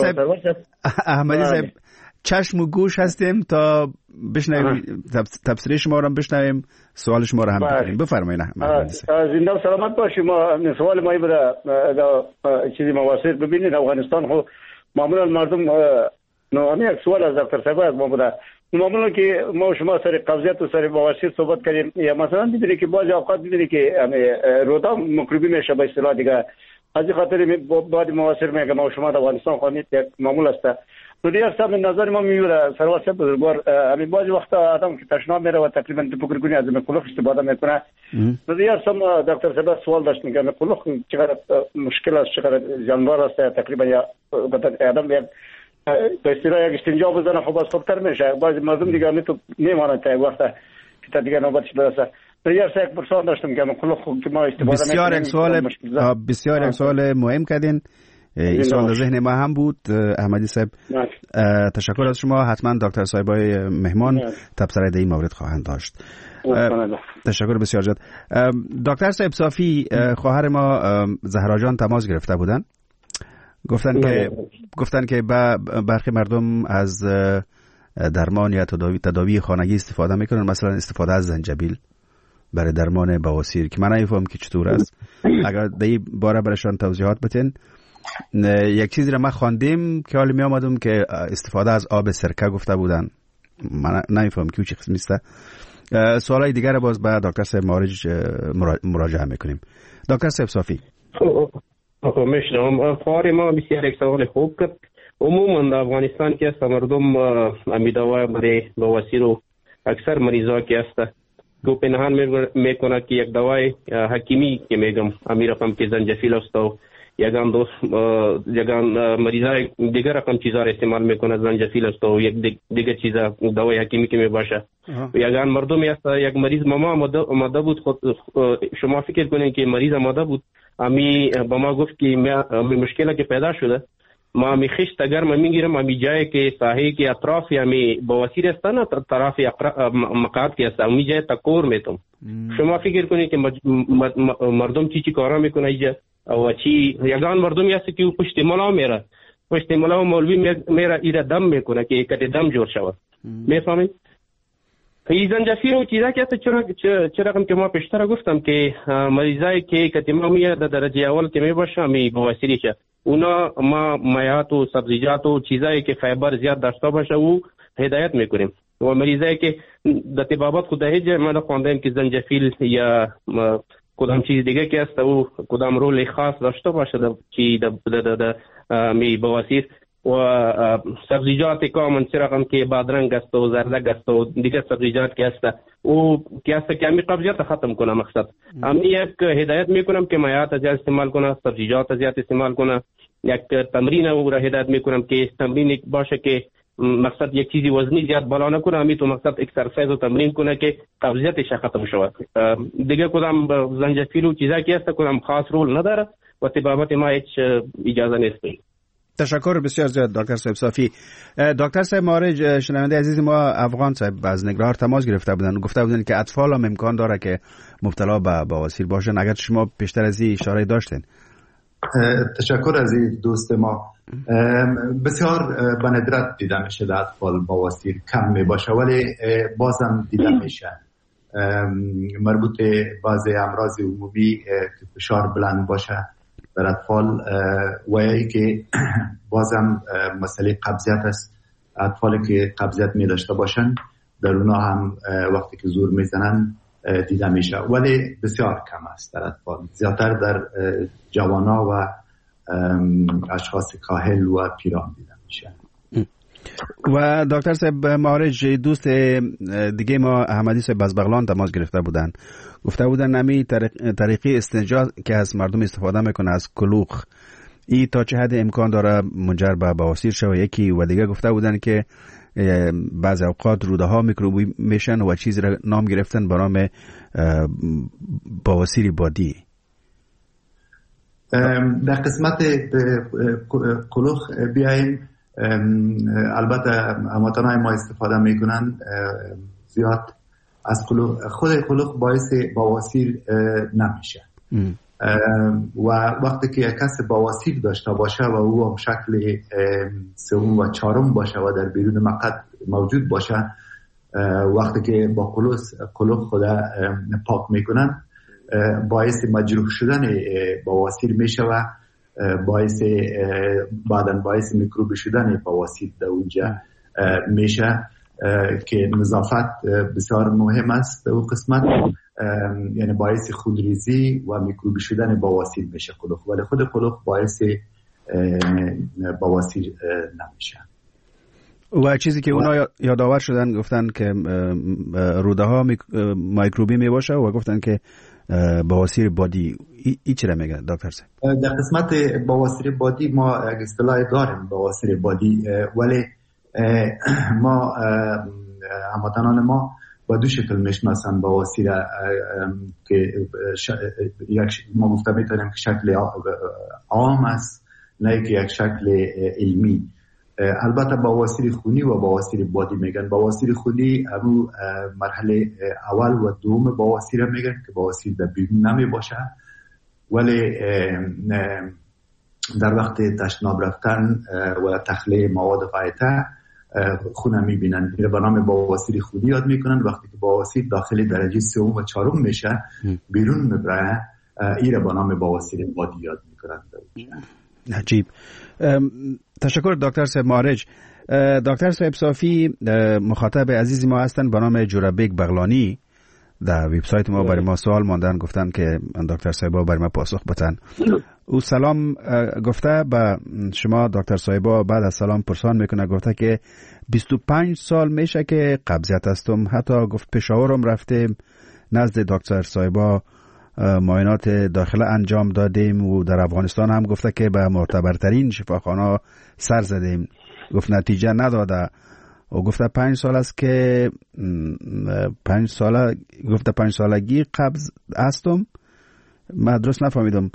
احمدی صاحب چشم و گوش هستیم تا بشنویم تفسیر شما رو بشنویم، سوال شما رو هم بکنیم. بفرمایید احمدی صاحب. زنده و سلامت باشید. ما سوال ما برای چیزی مواسیر ببینید افغانستان خو معمولا مردم نه یک سوال از دکتر صاحب از ما بوده. معمولا که ما شما سر قبضیت و سر مواسیر صحبت کردیم یا مثلا دیدید که بعضی اوقات دیدید که رودا مکروبی میشه به اصطلاح دیگه از این خاطر بعد مواسیر میگه ما شما در افغانستان خانید یک معمول است. تو دیگر سب نظر ما میوره سرواسه بزرگوار همین بعضی وقتا آدم که تشناب میره و تقریبا فکر کنی از کلوخ استفاده میکنه. تو دیگر سم دکتر صاحب سوال داشت میگه کلوخ چقدر مشکل است، چقدر جانور است، تقریبا یا آدم یک به اصطلاح یک استنجا بزنه خب از خوبتر میشه. بعضی مردم دیگه تو نمیمونن تا یک وقتا که تا دیگه نوبتش برسه. دیگر سه یک پرسان داشتم که کلوخ که ما استفاده میکنیم. بسیار یک سوال مهم کردین. این سوال در ذهن ما هم بود. احمدی صاحب تشکر از شما. حتما دکتر صاحبای مهمان تبصره در این مورد خواهند داشت. تشکر بسیار زیاد. دکتر صاحب صافی خواهر ما زهرا جان تماس گرفته بودن، گفتن که برخی مردم از درمان یا تداوی خانگی استفاده میکنن، مثلا استفاده از زنجبیل برای درمان بواسیر که من نمیفهم که چطور است. اگر در این باره برایشان توضیحات بتین. یک چیزی را من خواندیم که حالی می آمدم که استفاده از آب سرکه گفته بودن. من نمیفهم که چه قسمی است. سوالای دیگر باز به دکتر صاحب مارج مراجعه میکنیم. دکتر صاحب صافی. میشنم. فاری ما بسیار یک سوال خوب کرد. عموما در افغانستان که است مردم امیدوار برای بواسیر و اکثر مریضا که است تو پنهان میکنه که یک دوای حکیمی که میگم امیر رقم که زنجفیل است و یگان دوست یگان مریضای دیگر رقم چیزا را استعمال میکنه زنجفیل است و یک دیگر چیزا دوای حکیمی که میباشه. یگان مردمی است یک مریض ماما آماده بود خود شما فکر کنین که مریض آماده بود امی با ما گفت که مشکلی که پیدا شده ما امی خشت گرم میگیرم امی جایی که ساحه که اطراف امی بواسیر است نه طرف مقعد که است امی جای تکور میتم. شما فکر کنین که مردم چی کارا میکنه اینجا او چی یگان مردمی است که پشت ملا میره پشت ملا مولوی میره ایره دم میکنه که کته دم جور شود. میفهمید؟ این زنجفیل و چیزا که است چرا رقم که ما پیشتر گفتم که مریضایی که کتیما میاد در درجه اول که میباشه می بواسیری شه اونا ما مایعات و سبزیجات و چیزایی که فایبر زیاد داشته باشه او هدایت میکنیم. و مریضایی که در طبابت خود هیچ ما خواندیم که زنجفیل یا کدام چیز دیگه که است او کدام رول خاص داشته باشه در می بواسیر و سبزیجات کامن رقم که بادرنگ است و زردک است و دیگر سبزیجات که است او که است که امی قبضیت ختم کنه مقصد امی یک هدایت میکنم که مایعات زیاد استعمال کنه سبزیجات زیاد استعمال کنه. یک تمرین او را هدایت میکنم که تمرین باشه که مقصد یک چیزی وزنی زیاد بالا نکنه امی تو مقصد اکسرسایز و تمرین کنه که قبضیتش ختم شود. دیگه کدام زنجفیل و چیزا که است کدام خاص رول نداره و طبابت ما هیچ اجازه نیست. تشکر بسیار زیاد دکتر صاحب صافی. دکتر صاحب مارج شنونده عزیز ما افغان صاحب از نگرهار تماس گرفته بودن گفته بودن که اطفال هم امکان داره که مبتلا به بواسیر باشن. اگر شما پیشتر از این اشاره داشتین. تشکر از این دوست ما. بسیار به ندرت دیده میشه در اطفال بواسیر کم می باشه ولی بازم دیده میشه. مربوط بعضی امراض عمومی که فشار بلند باشه در اطفال و ای که بازم مسئله قبضیت است. اطفالی که قبضیت می داشته باشن در اونا هم وقتی که زور میزنن دیده میشه ولی بسیار کم است در اطفال. زیادتر در جوانا و اشخاص کاهل و پیران دیده میشه. و دکتر صاحب مارج دوست دیگه ما احمدی صاحب از بغلان تماس گرفته بودن گفته بودن نمی طریقی استنجا که از مردم استفاده میکنه از کلوخ ای تا چه حد امکان داره منجر به بواسیر شوه یکی و دیگه گفته بودن که بعض اوقات روده ها میکروبی میشن و چیزی را نام گرفتن به نام بواسیر بادی. در قسمت کلوخ بیاییم البته هموطنان ما استفاده میکنن زیاد از کلوخ. خود کلوخ باعث بواسیر نمیشه و وقتی که یک کس بواسیر داشته باشه و او هم شکل سوم و چهارم باشه و در بیرون مقعد موجود باشه وقتی که با کلوخ خود پاک میکنن باعث مجروح شدن بواسیر میشه و باعث میکروبی شدن بواسیر در اونجا میشه که نظافت بسیار مهم است در اون قسمت. یعنی باعث خونریزی و میکروبی شدن بواسیر میشه کلوخ ولی خود کلوخ باعث بواسیر نمیشه. و چیزی که اونا یادآور شدن گفتن که روده ها میکروبی میباشه و گفتن که بواسیر بادی ای چرا میگه دکتر صاحب؟ در قسمت بواسیر بادی ما اصطلاح داریم بواسیر بادی ولی ما هموطنان ما با دو شکل میشناسن بواسیر که ما گفته میتونیم که شکل عام است نه که یک شکل علمی. البته بواسیر خونی و بواسیر بادی میگن. بواسیر خونی همون مرحله اول و دوم بواسیر میگن که بواسیر در بیرون نمی باشه ولی در وقت تشناب رفتن و تخلیه مواد فایته خونه میبینن. این به نام بواسیر خونی یاد میکنن. وقتی که بواسیر داخل درجه سوم و چهارم میشه بیرون میبره این به نام بواسیر بادی یاد میکنن. عجیب. تشکر دکتر صاحب معارج. دکتر صاحب صافی مخاطب عزیزی ما هستند به نام جورابیک بغلانی. در وبسایت ما برای ما سوال ماندن، گفتن که دکتر صاحبا برای ما پاسخ بدن. او سلام گفته به شما دکتر صاحبا، بعد از سلام پرسان میکنه، گفته که 25 سال میشه که قبضیت هستم، حتی گفت پشاورم رفتیم نزد دکتر صاحبا معاینات داخله انجام دادیم و در افغانستان هم گفته که به معتبرترین شفاخانه سر زدیم، گفت نتیجه نداده و گفته 5 سال است که 5 سالگی قبض هستم. من درست نفهمیدم،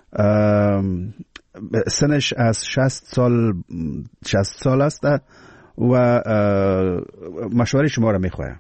سنش از 60 سال است و مشوره شما را میخوایم.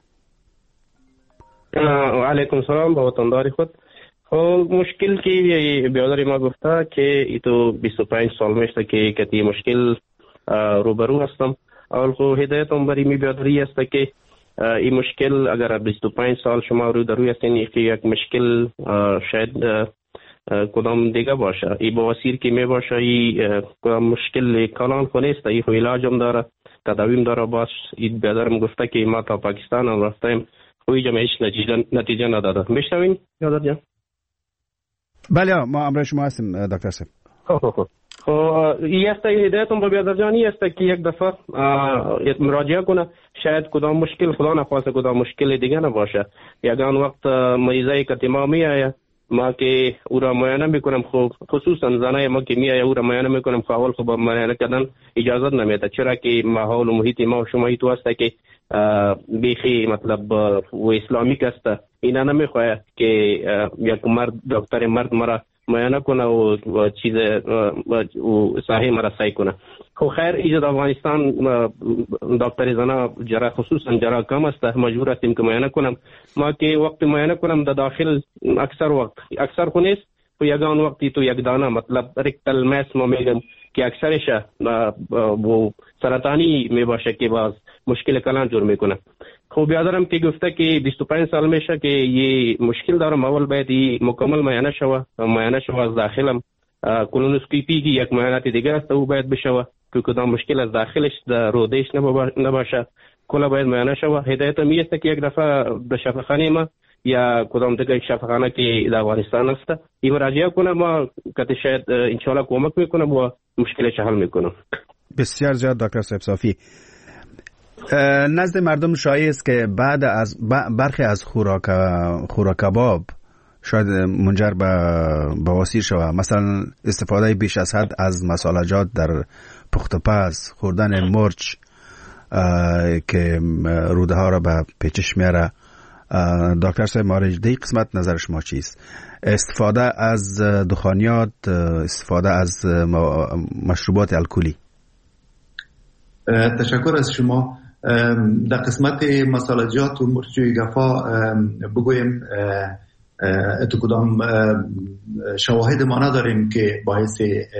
علیکم سلام با وطنداری خود. مشکل که بیاداری ما گفته که ای تو 25 سال میشته که کتی مشکل روبرو هستم. اول خو هدایتم برای می بیادری است که این مشکل اگر 25 سال شما رو روی هستین که یک مشکل شاید کدام دیگه باشه، ای بواسیر که می باشه، ای کدام مشکل کلان خو نیست، ای خو علاجم داره، تداویم داره. باش این بیادرم گفته که ما تا پاکستان هم رفتیم خوی جمع هیچ نتیجه نداده. میشنوین بیادر جان؟ بله ما امروز شما هستیم دکتر صاحب. این است هدایتم با بیادر جانی است که یک دفعه مراجعه کنه، شاید کدام مشکل خدا نخواسته کدام مشکل دیگه نباشه. یگان وقت مریضای که ما میآید ما که او را معاینه میکنم، خصوصا زنای ما که میآید او را معاینه میکنم، اول خب معاینه کردن اجازه نمیده، چرا که ماحول و محیط ما و شما تو است که بیخی مطلب و اسلامیک است. اینا نمیخواد که یک مرد دکتر مرد مرا معاینه کنه و چیز و صحیح مرا سعی کنه. خب خیر ایجاد افغانستان دکتر زنا جرا خصوصا جرا کم است، مجبور هستیم که معاینه کنم. ما که وقت معاینه کنم در داخل اکثر خو نیست و یگان وقتی تو یک دانه مطلب رکتل مس ما میگم که اکثرش و سرطانی می باشه که باز مشکل کلان جور میکنه. خب بیادرم که گفته که 25 سال میشه که یه مشکل دارم، اول باید مکمل معاینه شوه از داخلم. کولونوسکوپی که یک معاینات دیگه است او باید بشوه که کدام مشکل از داخلش در رودش نباشه، کلا باید معاینه شوه. هدایت می است که یک دفعه به شفاخانه ما یا کدام دیگه شفاخانه که در افغانستان است این مراجعه کنه، ما که شاید انشالله کمک میکنم و مشکلش حل میکنم. بسیار زیاد دکتر صاحب صافی. نزد مردم شایع است که بعد از برخی از خوراک کباب شاید منجر به بواسیر شود، مثلا استفاده بیش از حد از مسالجات در پخت و پز، خوردن مرچ که روده ها را به پیچش میاره. دکتر صاحب معارج دی قسمت نظر شما چیست؟ استفاده از دخانیات، استفاده از مشروبات الکلی. تشکر از شما. در قسمت مسالجات و مرچ و گفا بگویم تو کدام شواهد ما نداریم که باعث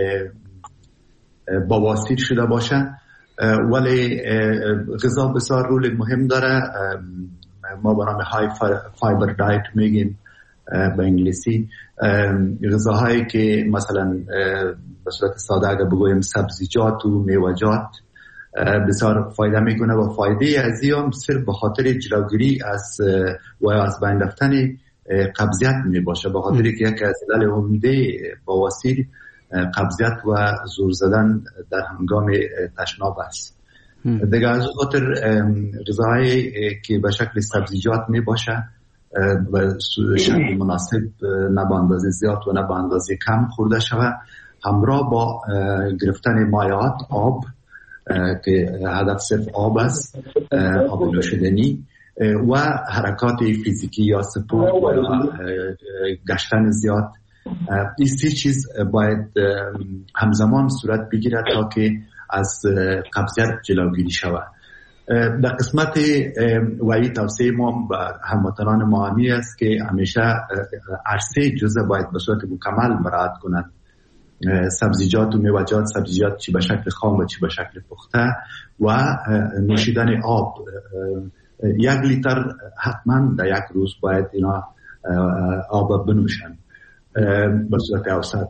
بواسیر شده باشه، ولی غذا بسیار رول مهم داره. ما به نام های فایبر دایت میگیم به انگلیسی، غذاهایی که مثلا به صورت ساده اگر بگویم سبزیجات و میوه‌جات بسیار فایده میکنه و فایده از این صرف به خاطر جلوگیری از بین رفتن قبضیت می باشه، به خاطر که یک از علل عمده بواسیر قبضیت و زور زدن در هنگام تشناب است. دیگه از خاطر غذاهایی که به شکل سبزیجات می باشه و شکل مناسب، نه به اندازه زیاد و نه به اندازه کم خورده شود، همراه با گرفتن مایعات آب که هدف صرف آب است، آب نوشیدنی و حرکات فیزیکی یا سپورت و گشتن زیاد. این سه چیز باید همزمان صورت بگیرد تا که از قبضیت جلوگیری شود. در قسمت وعی توصیه ما به هموطنان ما همی است که همیشه عرصه جزء باید به صورت مکمل مراعات کنند. سبزیجات و میوه‌جات، سبزیجات چی به شکل خام و چی به شکل پخته، و نوشیدن آب 1 لیتر حتما در یک روز باید اینا آب بنوشن به صورت اوسط.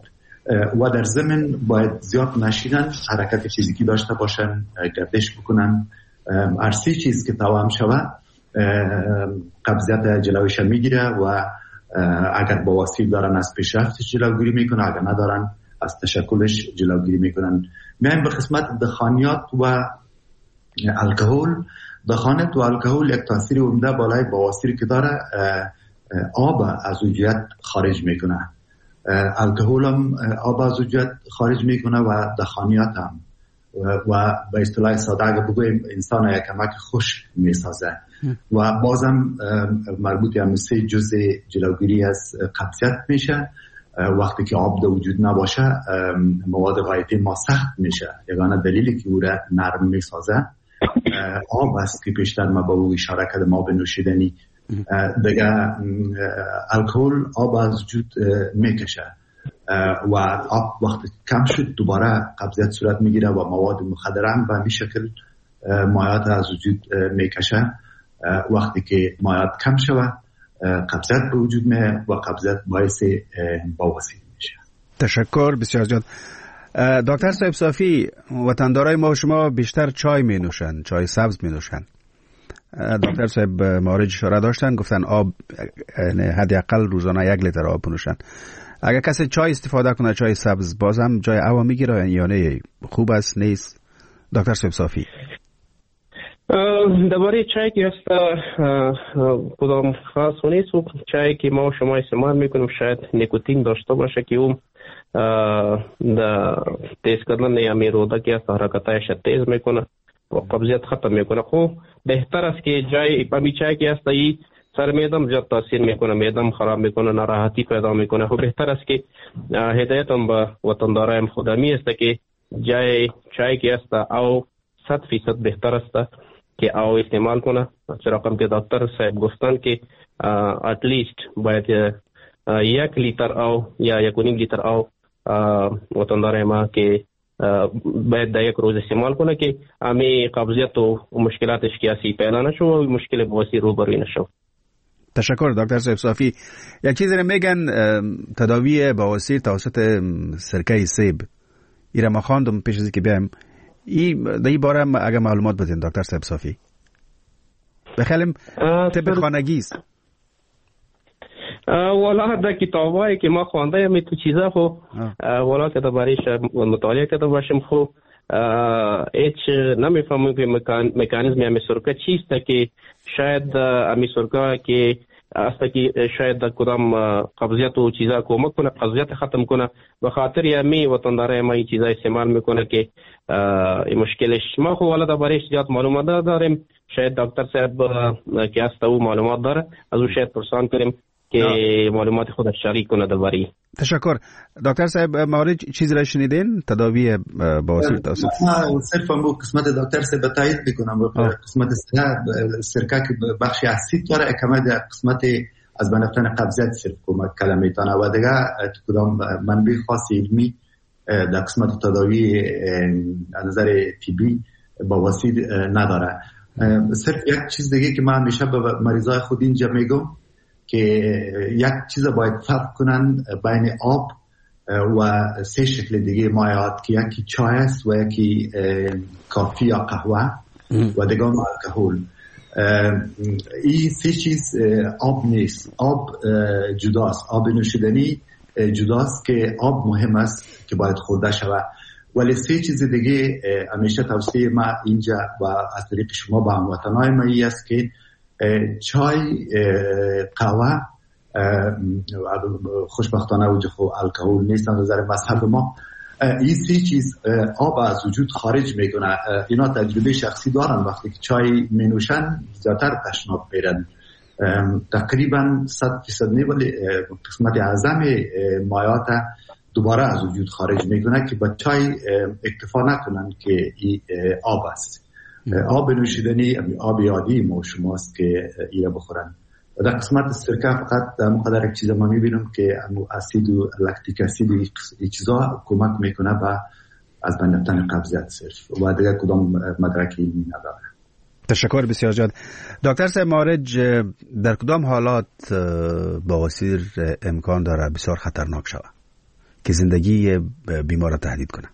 و در ضمن باید زیاد نشینن، حرکت فیزیکی داشته باشن، گردش بکنن. هر سه چیز که توام شوه قبضیت جلویش میگیره و اگر بواسیر دارن از پیشرفتش جلوگیری میکنه، اگر ندارن از تشکلش جلوگیری میکنن. میایم به قسمت دخانیات و الکل. دخانت و الکل یک تاثیر عمده بالای بواسیر که داره، آب از وجود خارج میکنه. الکل هم آب از وجود خارج میکنه و دخانیات هم، و به اصطلاح ساده اگه بگویم انسان یک کمک خشک میسازه و بازم مربوط به سه جزء جلوگیری از قبضیت میشه. وقتی که آب در وجود نباشه مواد غایطی ما سخت میشه. یگانه دلیلی که او را نرم میسازه آب است که پیشتر ما به او اشاره کردم، آب نوشیدنی. دیگه الکل آب از وجود میکشه و آب وقتی کم شد دوباره قبضیت صورت میگیره و مواد مخدر هم به این شکل مایعات از وجود میکشه. وقتی که مایعات کم شود قبضیت به وجود میاد و قبضیت باعث بواسیر میشه. تشکر بسیار زیاد. دکتر صاحب صافی، وطندارای ما و شما بیشتر چای می نوشن، چای سبز می نوشن. دکتر صاحب مارج اشاره داشتن، گفتن آب حداقل روزانه 1 لیتر آب بنوشن. اگر کسی چای استفاده کنه، چای سبز، بازم جای هوا میگیره یا نه؟ خوب است نیست؟ دکتر صاحب صافی درباره چای که است کدام خاص نیست. چای که ما و شما استعمال میکنیم شاید نیکوتین داشته باشه که اون تیز کردن یا میروده که است حرکتایش تیز میکنه و قبضیت ختم میکنه. خب بهتر است که امی چای که است ای سر میدم زیاد تاثیر میکنه، میدم خراب میکنه، ناراحتی پیدا میکنه. خب بهتر است که هدایتم به وطندارایم خودمی است که چای که است او 100% بهتر است که او استعمال کنه. چرا که دکتر صاحب گفتن که اتلیست باید 1 لیتر او یا 1.5 لیتر او وطندار ما که باید در 1 روز استعمال کنه که امی قبضیت و مشکلاتش کیاسی پیدا نشو و مشکل بواسیر روبروی نشو. تشکر دکتر صاحب صافی. یک چیزی میگن تداوی بواسیر توسط سرکه سیب. ایره ما خواندم پیش از اینکه بیایم. در این باره اگر معلومات بدین دکتر صاحب صافی. بخیلم طب خانگی است. والا در کتابایی که ما خوانده هم تو چیزا خو والا که درباره‌اش مطالعه کرده باشم خو هیچ نمیفهمم که مکانیزم امی سرکه چیست که شاید امی سرکه که است که شاید کدام قبضیت و چیزا کمک کنه، قبضیت ختم کنه. به خاطر امی وطنداره ما این چیزا استعمال میکنه که این مشکلش. ما خو والا درباره‌اش زیاد معلومات داریم. شاید دکتر صاحب که است او معلومات داره، از او شاید پرسان کنیم که معلومات خودش شریک کنه درباره. تشکر دکتر صاحب. مارج چیزی را شنیدین تداوی بواسیر توسط؟ صرفا با قسمت دکتر صاحب تایید میکنم. قسمت سرکه که بخش اسید داره، کما در قسمت از بنفتن قبضیت صرف کمک کلمه تانه و دیگه کدام منبع خاص علمی در قسمت تداوی از نظر طبی بواسیر نداره. صرف یک چیز دیگه که من همیشه به مریضای خود اینجا میگم که یک چیز باید فرق کنن بین آب و 3 شکل دیگه مایعات که یکی چای است و یکی کافی یا قهوه و دیگه الکل. این 3 چیز آب نیست. آب جداست. آب نوشیدنی جداست که آب مهم است که باید خورده شود. ولی 3 چیز دیگه همیشه توصیه ما اینجا و از طریق شما با هموطنای ما ای است که چای، قهوه خوشبختانه وجود خو الکل نیست از نظر مذهب ما. این 3 چیز آب از وجود خارج میکنه. اینا تجربه شخصی دارن. وقتی که چای می نوشن زیادتر تشناب میرن. تقریبا 100% نه ولی قسمت اعظم مایعات دوباره از وجود خارج میکنه که با چای اکتفا نکنن که این آب است. آب نوشیدنی آب عادی ما شماست که ایره بخورن. و در قسمت سرکه فقط در مقدار چیزا ما میبینم که اسید و لکتیک اسید این چیزا کمک میکنه با از بین رفتن قبضیت صرف و دیگه کدام مدرک علمی نداره. تشکر بسیار زیاد. دکتر صاحب مارج، در کدام حالات بواسیر امکان داره بسیار خطرناک شود؟ که زندگی بیمار را تهدید کنه؟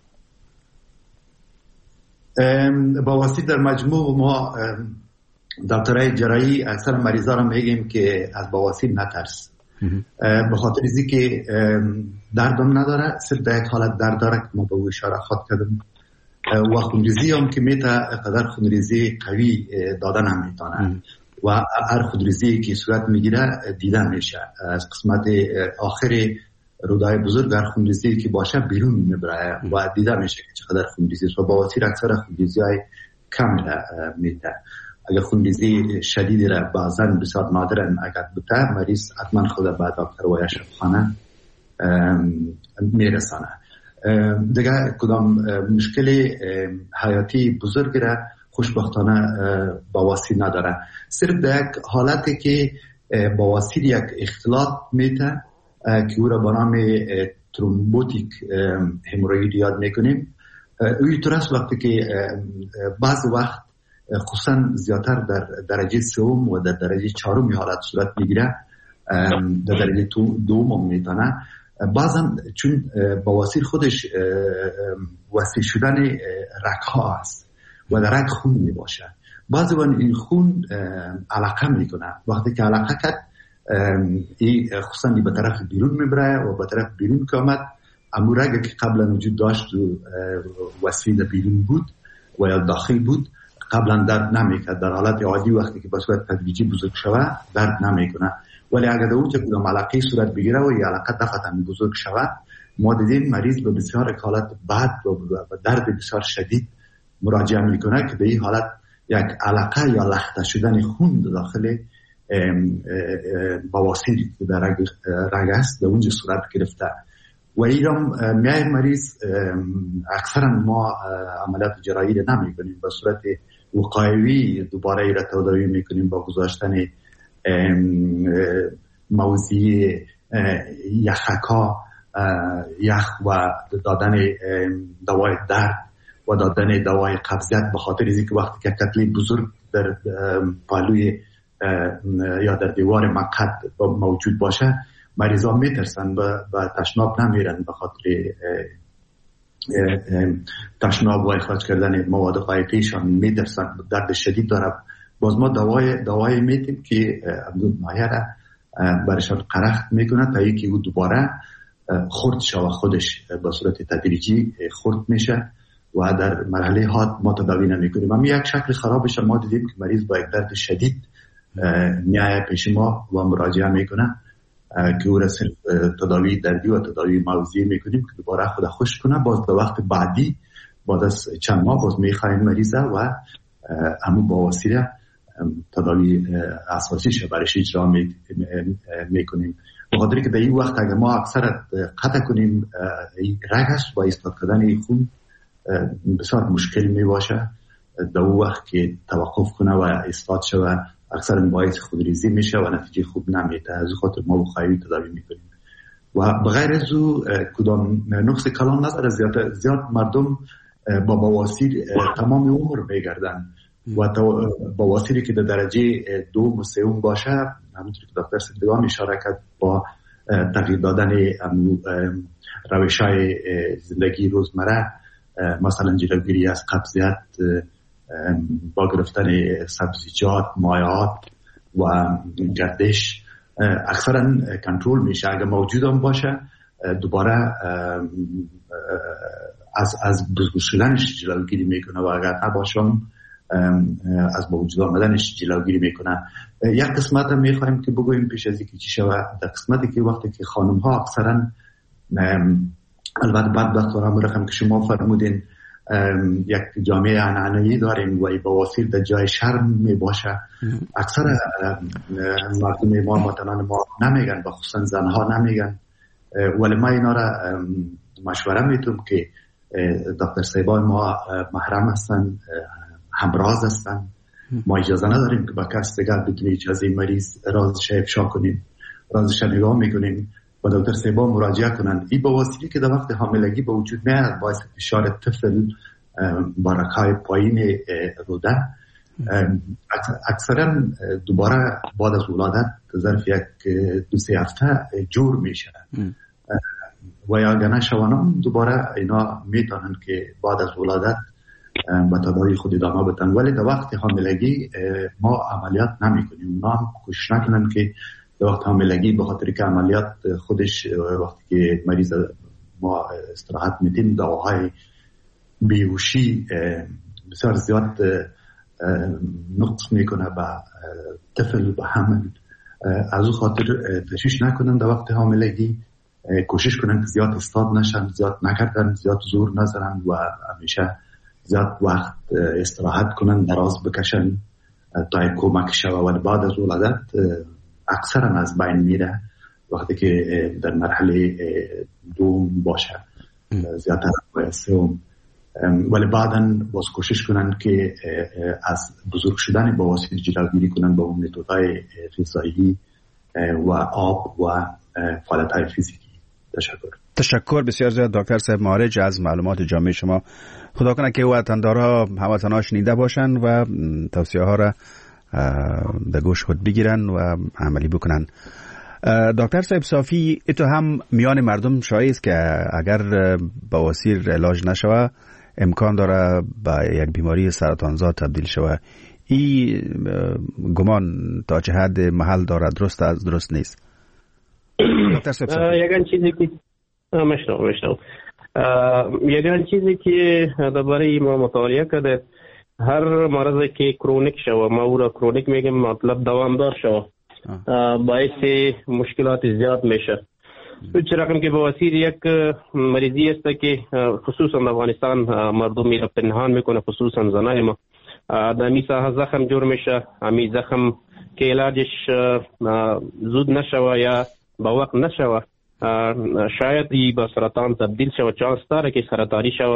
بواسیر در مجموع ما دکترای جراحی اکثر مریضا را میگیم که از بواسیر نترس، به خاطر اینکه که دردم نداره، صرف در یک حالت درد داره که ما به او اشاره خواهد کردم و خونریزی هم که میته قدر خونریزی قوی دادن هم میتونه و هر خونریزی که صورت میگیره دیده میشه از قسمت آخر رودای بزرگ، هر خونریزی که باشه بیرون میبره و دیده میشه که چقدر خونریزی است و بواسیر اکثر خونریزی های کم میته. اگر خونریزی شدیدی را بعضا بسیار نادرن اگر بته، مریض حتما خود به دکتر و یا شفاخانه میرسانه. دیگه کدام مشکل حیاتی بزرگ را خوشبختانه بواسیر نداره. صرف در یک حالتی که بواسیر یک اختلاط میته که او را به نام ترومبوتیک هموروید یاد میکنیم، اوی طور است وقتی که بعض وقت خصوصا زیادتر در درجه سوم و در درجه چهارم حالت صورت میگیره، در درجه دوم میتونه. بعضا چون بواسیر خودش وسیع شدن رگ ها است و در رگ خون میباشه، بعضی وقت این خون علقه میکنه. وقتی که علقه کرد خصوصا به طرف بیرون میبره و به طرف بیرون که آمد، امو رگه که قبلا وجود داشت و وسیع در بیرون بود و یا داخل بود قبلا درد نمیکرد. در حالت عادی وقتی که به صورت تدریجی بزرگ شوه درد نمیکنه، ولی اگر در اونجا کدام علقه صورت بگیره و یا علقه دفعتا بزرگ شوه، ما دیدیم مریض به بسیار حالت بد و درد بسیار شدید مراجعه میکنه که به این حالت یک علقه یا لخته شدن خون داخل بواسیر که در رگ است در اونجا صورت گرفته و ایرام میای مریض اکثرا ما عملیات جراحی را نمی کنیم، به صورت وقایوی دوباره ای را تداوی میکنیم با گذاشتن موضعی یخکا یخ و دادن دوای درد و دادن دوای قبضیت، به خاطر اینکه که وقتی که کتله بزرگ در پهلوی یا در دیوار مقعد موجود باشه مریضا میترسن و تشناب نمیرن، به خاطر تشناب و اخراج کردن مواد غایطیشان میترسن، درد شدید داره. باز ما دوای میتیم که عبدود مایه را برشان قرخت میکنه تا یکی او دوباره خرد شوه، خودش به صورت تدریجی خرد میشه و در مرحله حاد ما تداوی نمیکنیم. اما یک شکل خرابش ما دیدیم که مریض با یک درد شدید میایه پیش ما و مراجعه میکنه که او را صرف تداوی دردی و تداوی موضعی میکنیم که دوباره خود خوش کنه. باز به وقت بعدی بعد از چند ماه باز میخوایم مریضه و همو بواسیر تداوی اساسیش برش اجرا میکنیم. بخاطر که در این وقت اگر ما اکثر قطع کنیم رگ است و ایستاد کردن این خون بسیار مشکل می باشه. در اون وقت که توقف کنه و ایستاد شوه اکثر باعث خودریزی میشه و نتیجه خوب نمیده. از خاطر ما وقایوی تداوی میکنیم و بغیر از او کدام نقص کلان نداره. زیاد مردم با بواسیر تمام عمر میگردن و بواسیری که در درجه 2 و 3 باشه، همونطور که دکتر صدیقان اشاره کرد، با تغییر دادن روش‌های زندگی روزمره، مثلا جلوگیری از قبضیت با گرفتن سبزیجات، مایعات و گردش، اکثرا کنترل میشه. اگر موجود هم باشه دوباره از بزرگ شدنش جلوگیری میکنه و اگر نباشم از با وجود آمدنش جلوگیری میکنه. یک قسمت هم میخوایم که بگویم پیش از اینکه چی شود، در قسمتی که وقتی که خانم ها اکثرا البته بدبخت و رقم که شما فرمودین یک جامعه عنعنه‌ای داریم و بواسیر در جای شرم میباشه. اکثر مردم ما مثلا ما نمیگن، بخصوصا زنها نمیگن، ولی ما اینا را مشوره میتونم که دکتر صاحبان ما محرم هستن، همراز هستن، ما اجازه نداریم که با کس دیگر بدون اجازه مریض رازش افشا کنیم، رازش نگاه میکنیم و دکتر صاحبان مراجعه کنن. این بواسیری که در وقت حاملگی به وجود میاد باعث فشار طفل بارکای پایین روده اکثرا دوباره بعد از ولادت ظرف یک 2-3 هفته جور میشه. و یا گنه شوانان دوباره اینا میتونن که بعد از ولادت به تداوی خود ادامه بدن، ولی در وقت حاملگی ما عملیات نمی کنیم. اونا هم کوشش نکنن که در وقت حاملگی به خاطر که عملیات خودش وقتی که مریض ما استراحت میدیم دواهای بیهوشی بسیار زیاد نقص میکنه به طفل به حمل. از او خاطر تشویش نکنن در وقت حاملگی، کوشش کنن که زیاد استاد نشن، زیاد نکردن، زیاد زور نزنن و همیشه زیاد وقت استراحت کنن، دراز بکشن تا کمک شوه. و بعد از ولادت اکثرا از بین میره وقتی که در مرحله دوم باشه، زیادتر سوم. ولی بعداً باز کوشش کنن که از بزرگ شدن بواسیر جلوگیری کنن با اون متدهای غذایی و آب و فعالیت‌های فیزیکی. تشکر بسیار زیاد دکتر صاحب معارج از معلومات جامع شما. خدا کنه که وطندارها هموطنها شنیده باشن و توصیه ها را در گوش خود بگیرن و عملی بکنن. دکتر صاحب صافی، تو هم میان مردم شایع است که اگر بواسیر علاج نشوه امکان داره به یک بیماری سرطانزا تبدیل شوه. این گمان تا چه حد محل داره؟ درست نیست؟ دکتر صاحب یگان چیزی که یگان چیزی که درباره ما مطالعه کرده، هر مرضی که کرونیک شوه، ما او را کرونیک میگیم، مطلب دوامدار شوه، باعث مشکلات زیاد میشه. چه رقم که بواسیر یک مریضی است که خصوصا در افغانستان مردم میره پنهان میکنه، خصوصا زنای ما. دمی ساحه زخم جور میشه، همی زخم که علاجش زود نشوه یا با وقت نشوه شاید به سرطان تبدیل شوه، چانس داره که سرطانی شوه.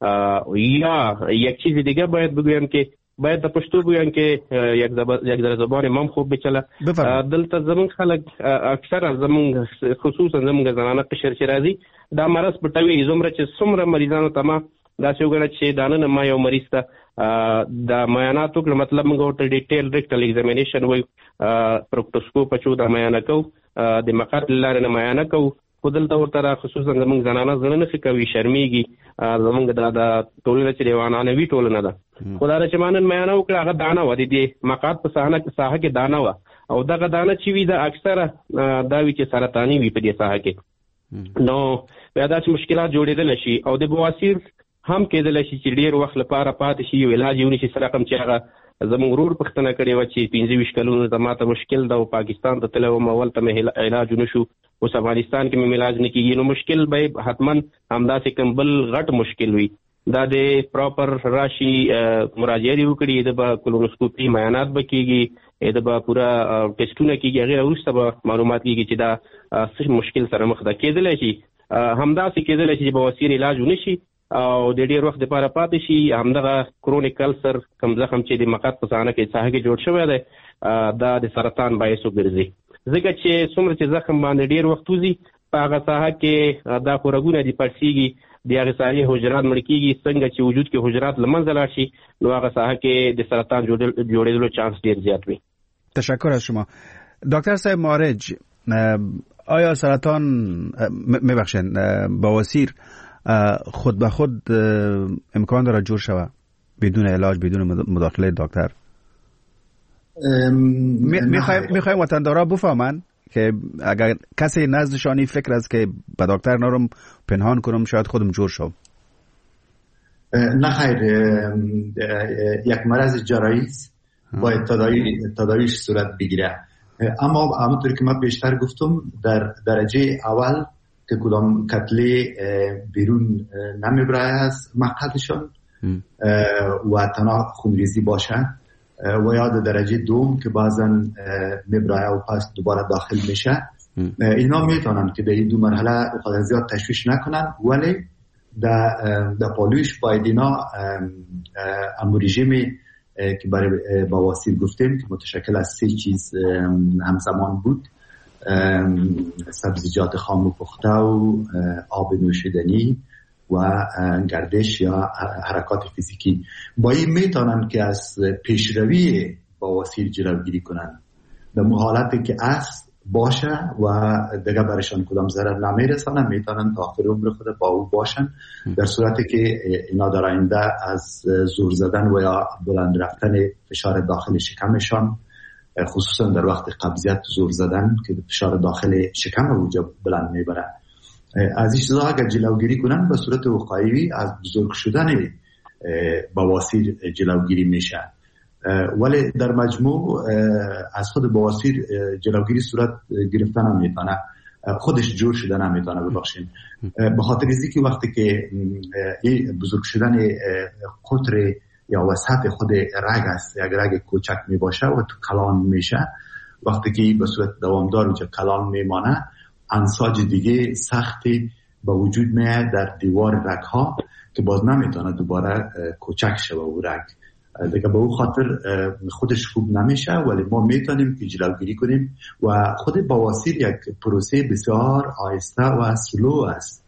یا یک چیز دیگه باید بگویم که باید در پشتو بگویم که یک در زبان مام خوب بچله. دلتا زمون خلق اکثر از زمون خصوصا زمون زنانه قشر چه رازی دا مرض پټوي زمره چې څومره مریضانو ته ما دا څه وګڼه چې دانه ما یو مریض ته دا معایناتو کړ، مطلب موږ ورته ډیټیل ریکټل ایگزامینیشن وایو، پروکټوسکوپ چې دا معاینه کوو، د مقعد لارې نه معاینه کوو. خو دلته ورته خصوصا زمونږ زنانه زړه نه کوي، شرمېږي. زمونږ دا ټولنه چې دیوانانوي ټولنه ده، خو دا چې ما نن معاینه وکړه هغه دانه وه، د دې مقعد په ساحه کې دانه وه، او دغه دانه چې وي دا اکثره دا وي چې سرطاني وي په دې ساحه کې. نو بیا داسې مشکلات جوړېدلی شي او د بواسیر هم کېدلی شي چې ډېر وخت لپاره پاتې شي، یو علاج یې ونیسي. سره رقم چې هغه زموږ ورور پوښتنه کړې وه چې 25 کلونو زما ته مشکل ده او پاکستان ته تللی وم، اول ته مې علاج ونه شو، اوس افغانستان کې مې علاج نه کېږي. نو مشکل به حتما همداسې کوم بل غټ مشکل وي. دا د پراپر راشي مراجعه دې وکړي، د به کولونوسکوپي معاینات به کېږي، د به پوره ټسټونه کېږي، هغې وروسته به معلومات کېږي چې دا څه مشکل سره مخ ده. کېدلی شي همداسې کېدلی شي چې بواسیر علاج ونه شي او د ډېر وخت لپاره پاتې شي. همدغه کرونیک کلسر کم زخم چې د مقعد په ساحه کې جوړ شوی دی دا د سرطان باعث وګرځي، ځکه چې څومره چې زخم باندې ډېر وخت وځي په هغه ساحه کې دا خورګونه دي پړسېږي، د هغې ساحې حجرات مړه کېږي. څنګه چې وجود کې حجرات له منځه لاړ شي نو هغه ساحه کې د سرطان جوړېدلو چانس ډېر زیات وي. تشکر از شما دکتر صاحب معارج. آیا سرطان میبخشن بواسیر خود به خود امکان داره جور شوه بدون علاج، بدون مداخله دکتر؟ میخوایم وطندارا بفهمن که اگر کسی نزدشانی فکر است که به دکتر نرم پنهان کنم شاید خودم جور شم. نه خیر، یک مرض جراحی باید تداویش صورت بگیره. اما همونطور که من بیشتر گفتم در درجه اول که کدام کتله بیرون نمیبرای از مقعدشان و تنها خونریزی باشه و یا در درجه دوم که بعضا میبرای و پس دوباره داخل میشه، اینا میتونن که در این دو مرحله خود زیاد تشویش نکنن، ولی در پالویش باید اینا اموریژیمی که برای بواسیر گفتیم که متشکل از 3 چیز همزمان بود: سبزیجات خام و پخته و آب نوشیدنی و گردش یا حرکات فیزیکی، با این میتونن که از پیشروی بواسیر جلوگیری کنن. در حالتی که باشه و دیگه برشان کدام ضرر نمیرسانه، میتونن تا آخر عمر خود با او باشن، در صورتی که اینا در آینده از زور زدن و یا بلند رفتن فشار داخل شکمشان، خصوصا در وقت قبضیت زور زدن که فشار داخل شکم رو بلند میبره، از این چیزا اگر جلوگیری کنن به صورت وقایعی از بزرگ شدن بواسیر جلوگیری میشه. ولی در مجموع از خود بواسیر جلوگیری صورت گرفتن نمیتونه، خودش جور شده نمیتونه. ببخشید به خاطر اینکه که وقتی که بزرگ شدن قطر یا وسط خود رگ است، یک رگ کوچک می باشه و تو کلان میشه، وقتی که به صورت دوامدار اونجا کلان میمانه، انساج دیگه سختی به وجود میاد در دیوار رگ ها که باز نمیتونه دوباره کوچک شه و رگ دیگه. به اون خاطر خودش خوب نمیشه، ولی ما میتونیم که جلوگیری کنیم و خود بواسیر یک پروسه بسیار آهسته و سلو است،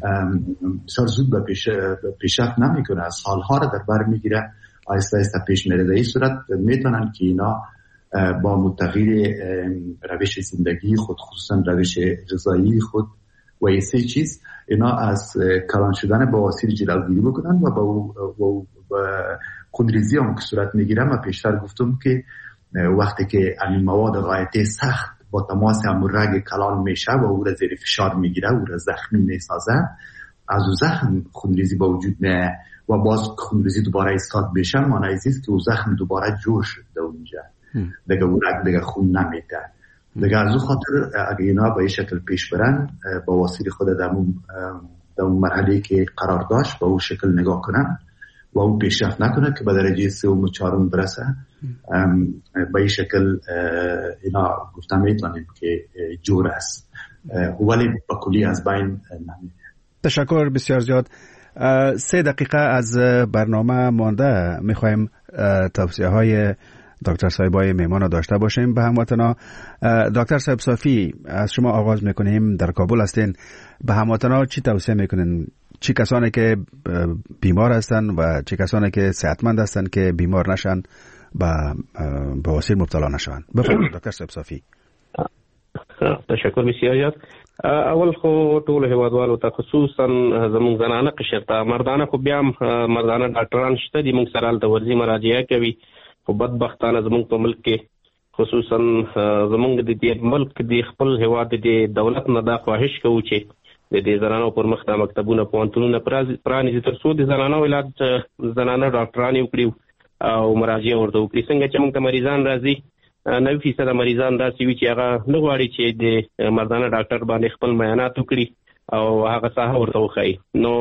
بسیار زود به پیشرفت نمیکنه، سالها را در بر میگیره، آهسته آهسته پیش میره. در این صورت میتونن که اینا با متغیر روش زندگی خود، خصوصا روش غذایی خود و این سه چیز، اینا از کلان شدن بواسیر جلوگیری بکنن و با خونریزی هم که صورت میگیره. من پیشتر گفتم که وقتی که این مواد غایت سخت با تماس هم رگ کلان میشه و او را زیر فشار میگیره، او را زخمی میسازه، از او زخم خونریزی با وجود میاد و باز خونریزی دوباره استاد بشه، معنی است که او زخم دوباره جور شده اونجا، دیگه او رگ دیگه خون نمیده دیگه. از او خاطر اگه اینا به این شکل پیش برن، بواسیر خود در اون مرحله که قرار داشت با اون شکل نگاه کنن و اون پیشرفت نکنه که به درجه 3 و 4 برسه، به این شکل اینا گفتم میتونیم که جور است، ولی با کلی از بین نمیده. تشکر بسیار زیاد. 3 دقیقه از برنامه مانده، میخوایم توصیه های دکتر صاحبای میمان رو داشته باشیم به هموطنا. دکتر صاحب صافی، از شما آغاز میکنیم. در کابل هستین، به هموطنا چی توصیه میکنین؟ چی کسانی که بیمار هستن و چی کسانی که صحتمند هستن که بیمار نشن، به بواسیر مبتلا نشن؟ بفرمایید دکتر صاحب صافی. تشکر بسیار زیاد. اول خو ټول هیوادوالو ته، خصوصا زموږ زنانه قشر ته، مردانه خو بیا مردانه ډاکټران شته دي، موږ سره هلته ورځي مراجعه کوي، خو بدبختانه زموږ په ملک کې، خصوصا زموږ د دې ملک د خپل هیواد د دولت نه دا خواهش کوو چې د دې زنانو پر مخ د مکتبونه پوهنتونونه پرانیزي، تر څو د زنانو علاج زنانه ډاکټران یې وکړي او مراجعه ورته وکړي. څنګه چې موږ ته مریضان راځي، 90% مریضان داسې وي چې هغه نه غواړي چې د مردانه ډاکټر باندې خپل معاینات وکړي او هغه ساحه ورته وښایي. نو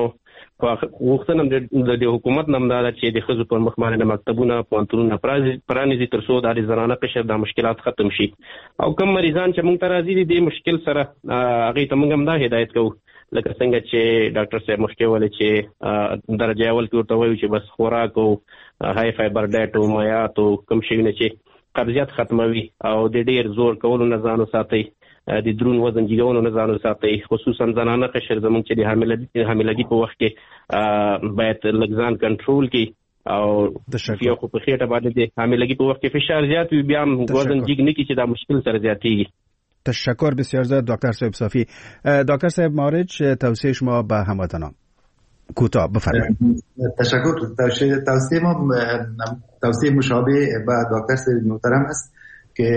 غوښتنه د حکومت نه دا ده چې د ښځو پر مخ باندې د مکتبونه پوهنتونونه پرانیزي، تر څو د زنانه قشر د مشکلات ختم شي. او کوم مریضان چې موږ ته راځي د دې مشکل سره، هغې ته موږ هم دا هدایت کوو لکه څنګه چې ډاکټر صاحب مخکې ویلي چې درجه اول کې ورته وایو چې بس خوراک او های فایبر ډایټ او مایعات او کوم شیونه چې قبضیت ختموي او د ډیر زور کولو نه ځان وساتئ، د درون وزن جګولو نه ځان وساتئ، خصوصا زنانه قشر زموږ چې د حاملګي په وخت کې باید لږ ځان کنټرول کړي او یو خو په خېټه باندې د حاملګي په وخت کې فشار زیات وي، بیا هم وزن جګ نه کړي چې دا مشکل سره زیاتېږي. تشکر بسیار زیاد دکتر صاحب صافی. دکتر صاحب مارج، توصیه شما به هموطنان کوتاه بفرمایید. تشکر. توصیه ما توصیه مشابه به دکتر صاحب محترم است که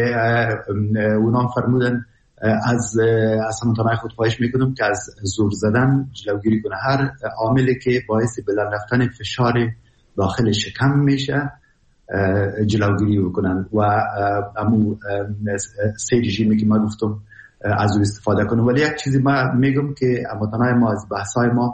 اونا فرمودن از هموطنان خود خواهش میکنم که از زور زدن جلوگیری کنه. هر عاملی که باعث بلند رفتن فشار داخل شکم میشه جلوگیری بکنن و امو 3 رژیمی که من گفتم از او استفاده کنم. ولی یک چیزی من میگم که هموطنان ما از بحثای ما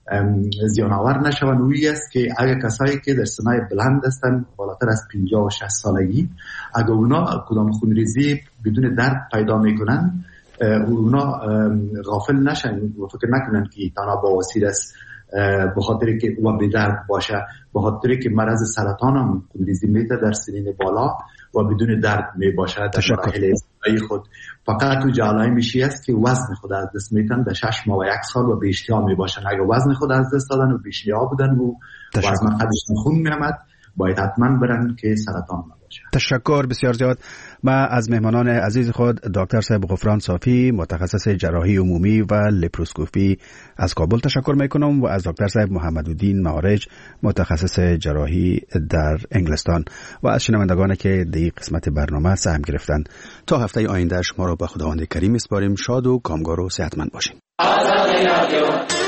زیانآور نشون، اویی است که اگر کسایی که در سنای بلند هستن بالاتر از 50 و 60 سالگی، اگر اونا کدام خونریزی بدون درد پیدا میکنن، اونا غافل نشن و فکر نکنن که تنها بواسیر است، به خاطر که او به درد باشه، به خاطر که مرض سرطان هم خونریزی میده در سنین بالا و بدون درد می باشه در مراحل ابتدایی خود. فقط تو جالای میشی است که وزن خود از دست میتن در 6 ماه و 1 سال و به اشتها می باشن. اگر وزن خود از دست دادن و به اشتها بودن و وزن قدشون خون میامد باید حتما برن که سرطان نباشه. تشکر بسیار زیاد. ما از مهمانان عزیز خود دکتر صاحب غفران صافی متخصص جراحی عمومی و لپروسکوپی از کابل تشکر میکنم و از دکتر صاحب محمدالدین معارج متخصص جراحی در انگلستان و از شنوندگان که در قسمت برنامه سهم گرفتند. تا هفته آینده شما را به خداوند کریم میسپاریم. شاد و کامگار و صحتمند باشین.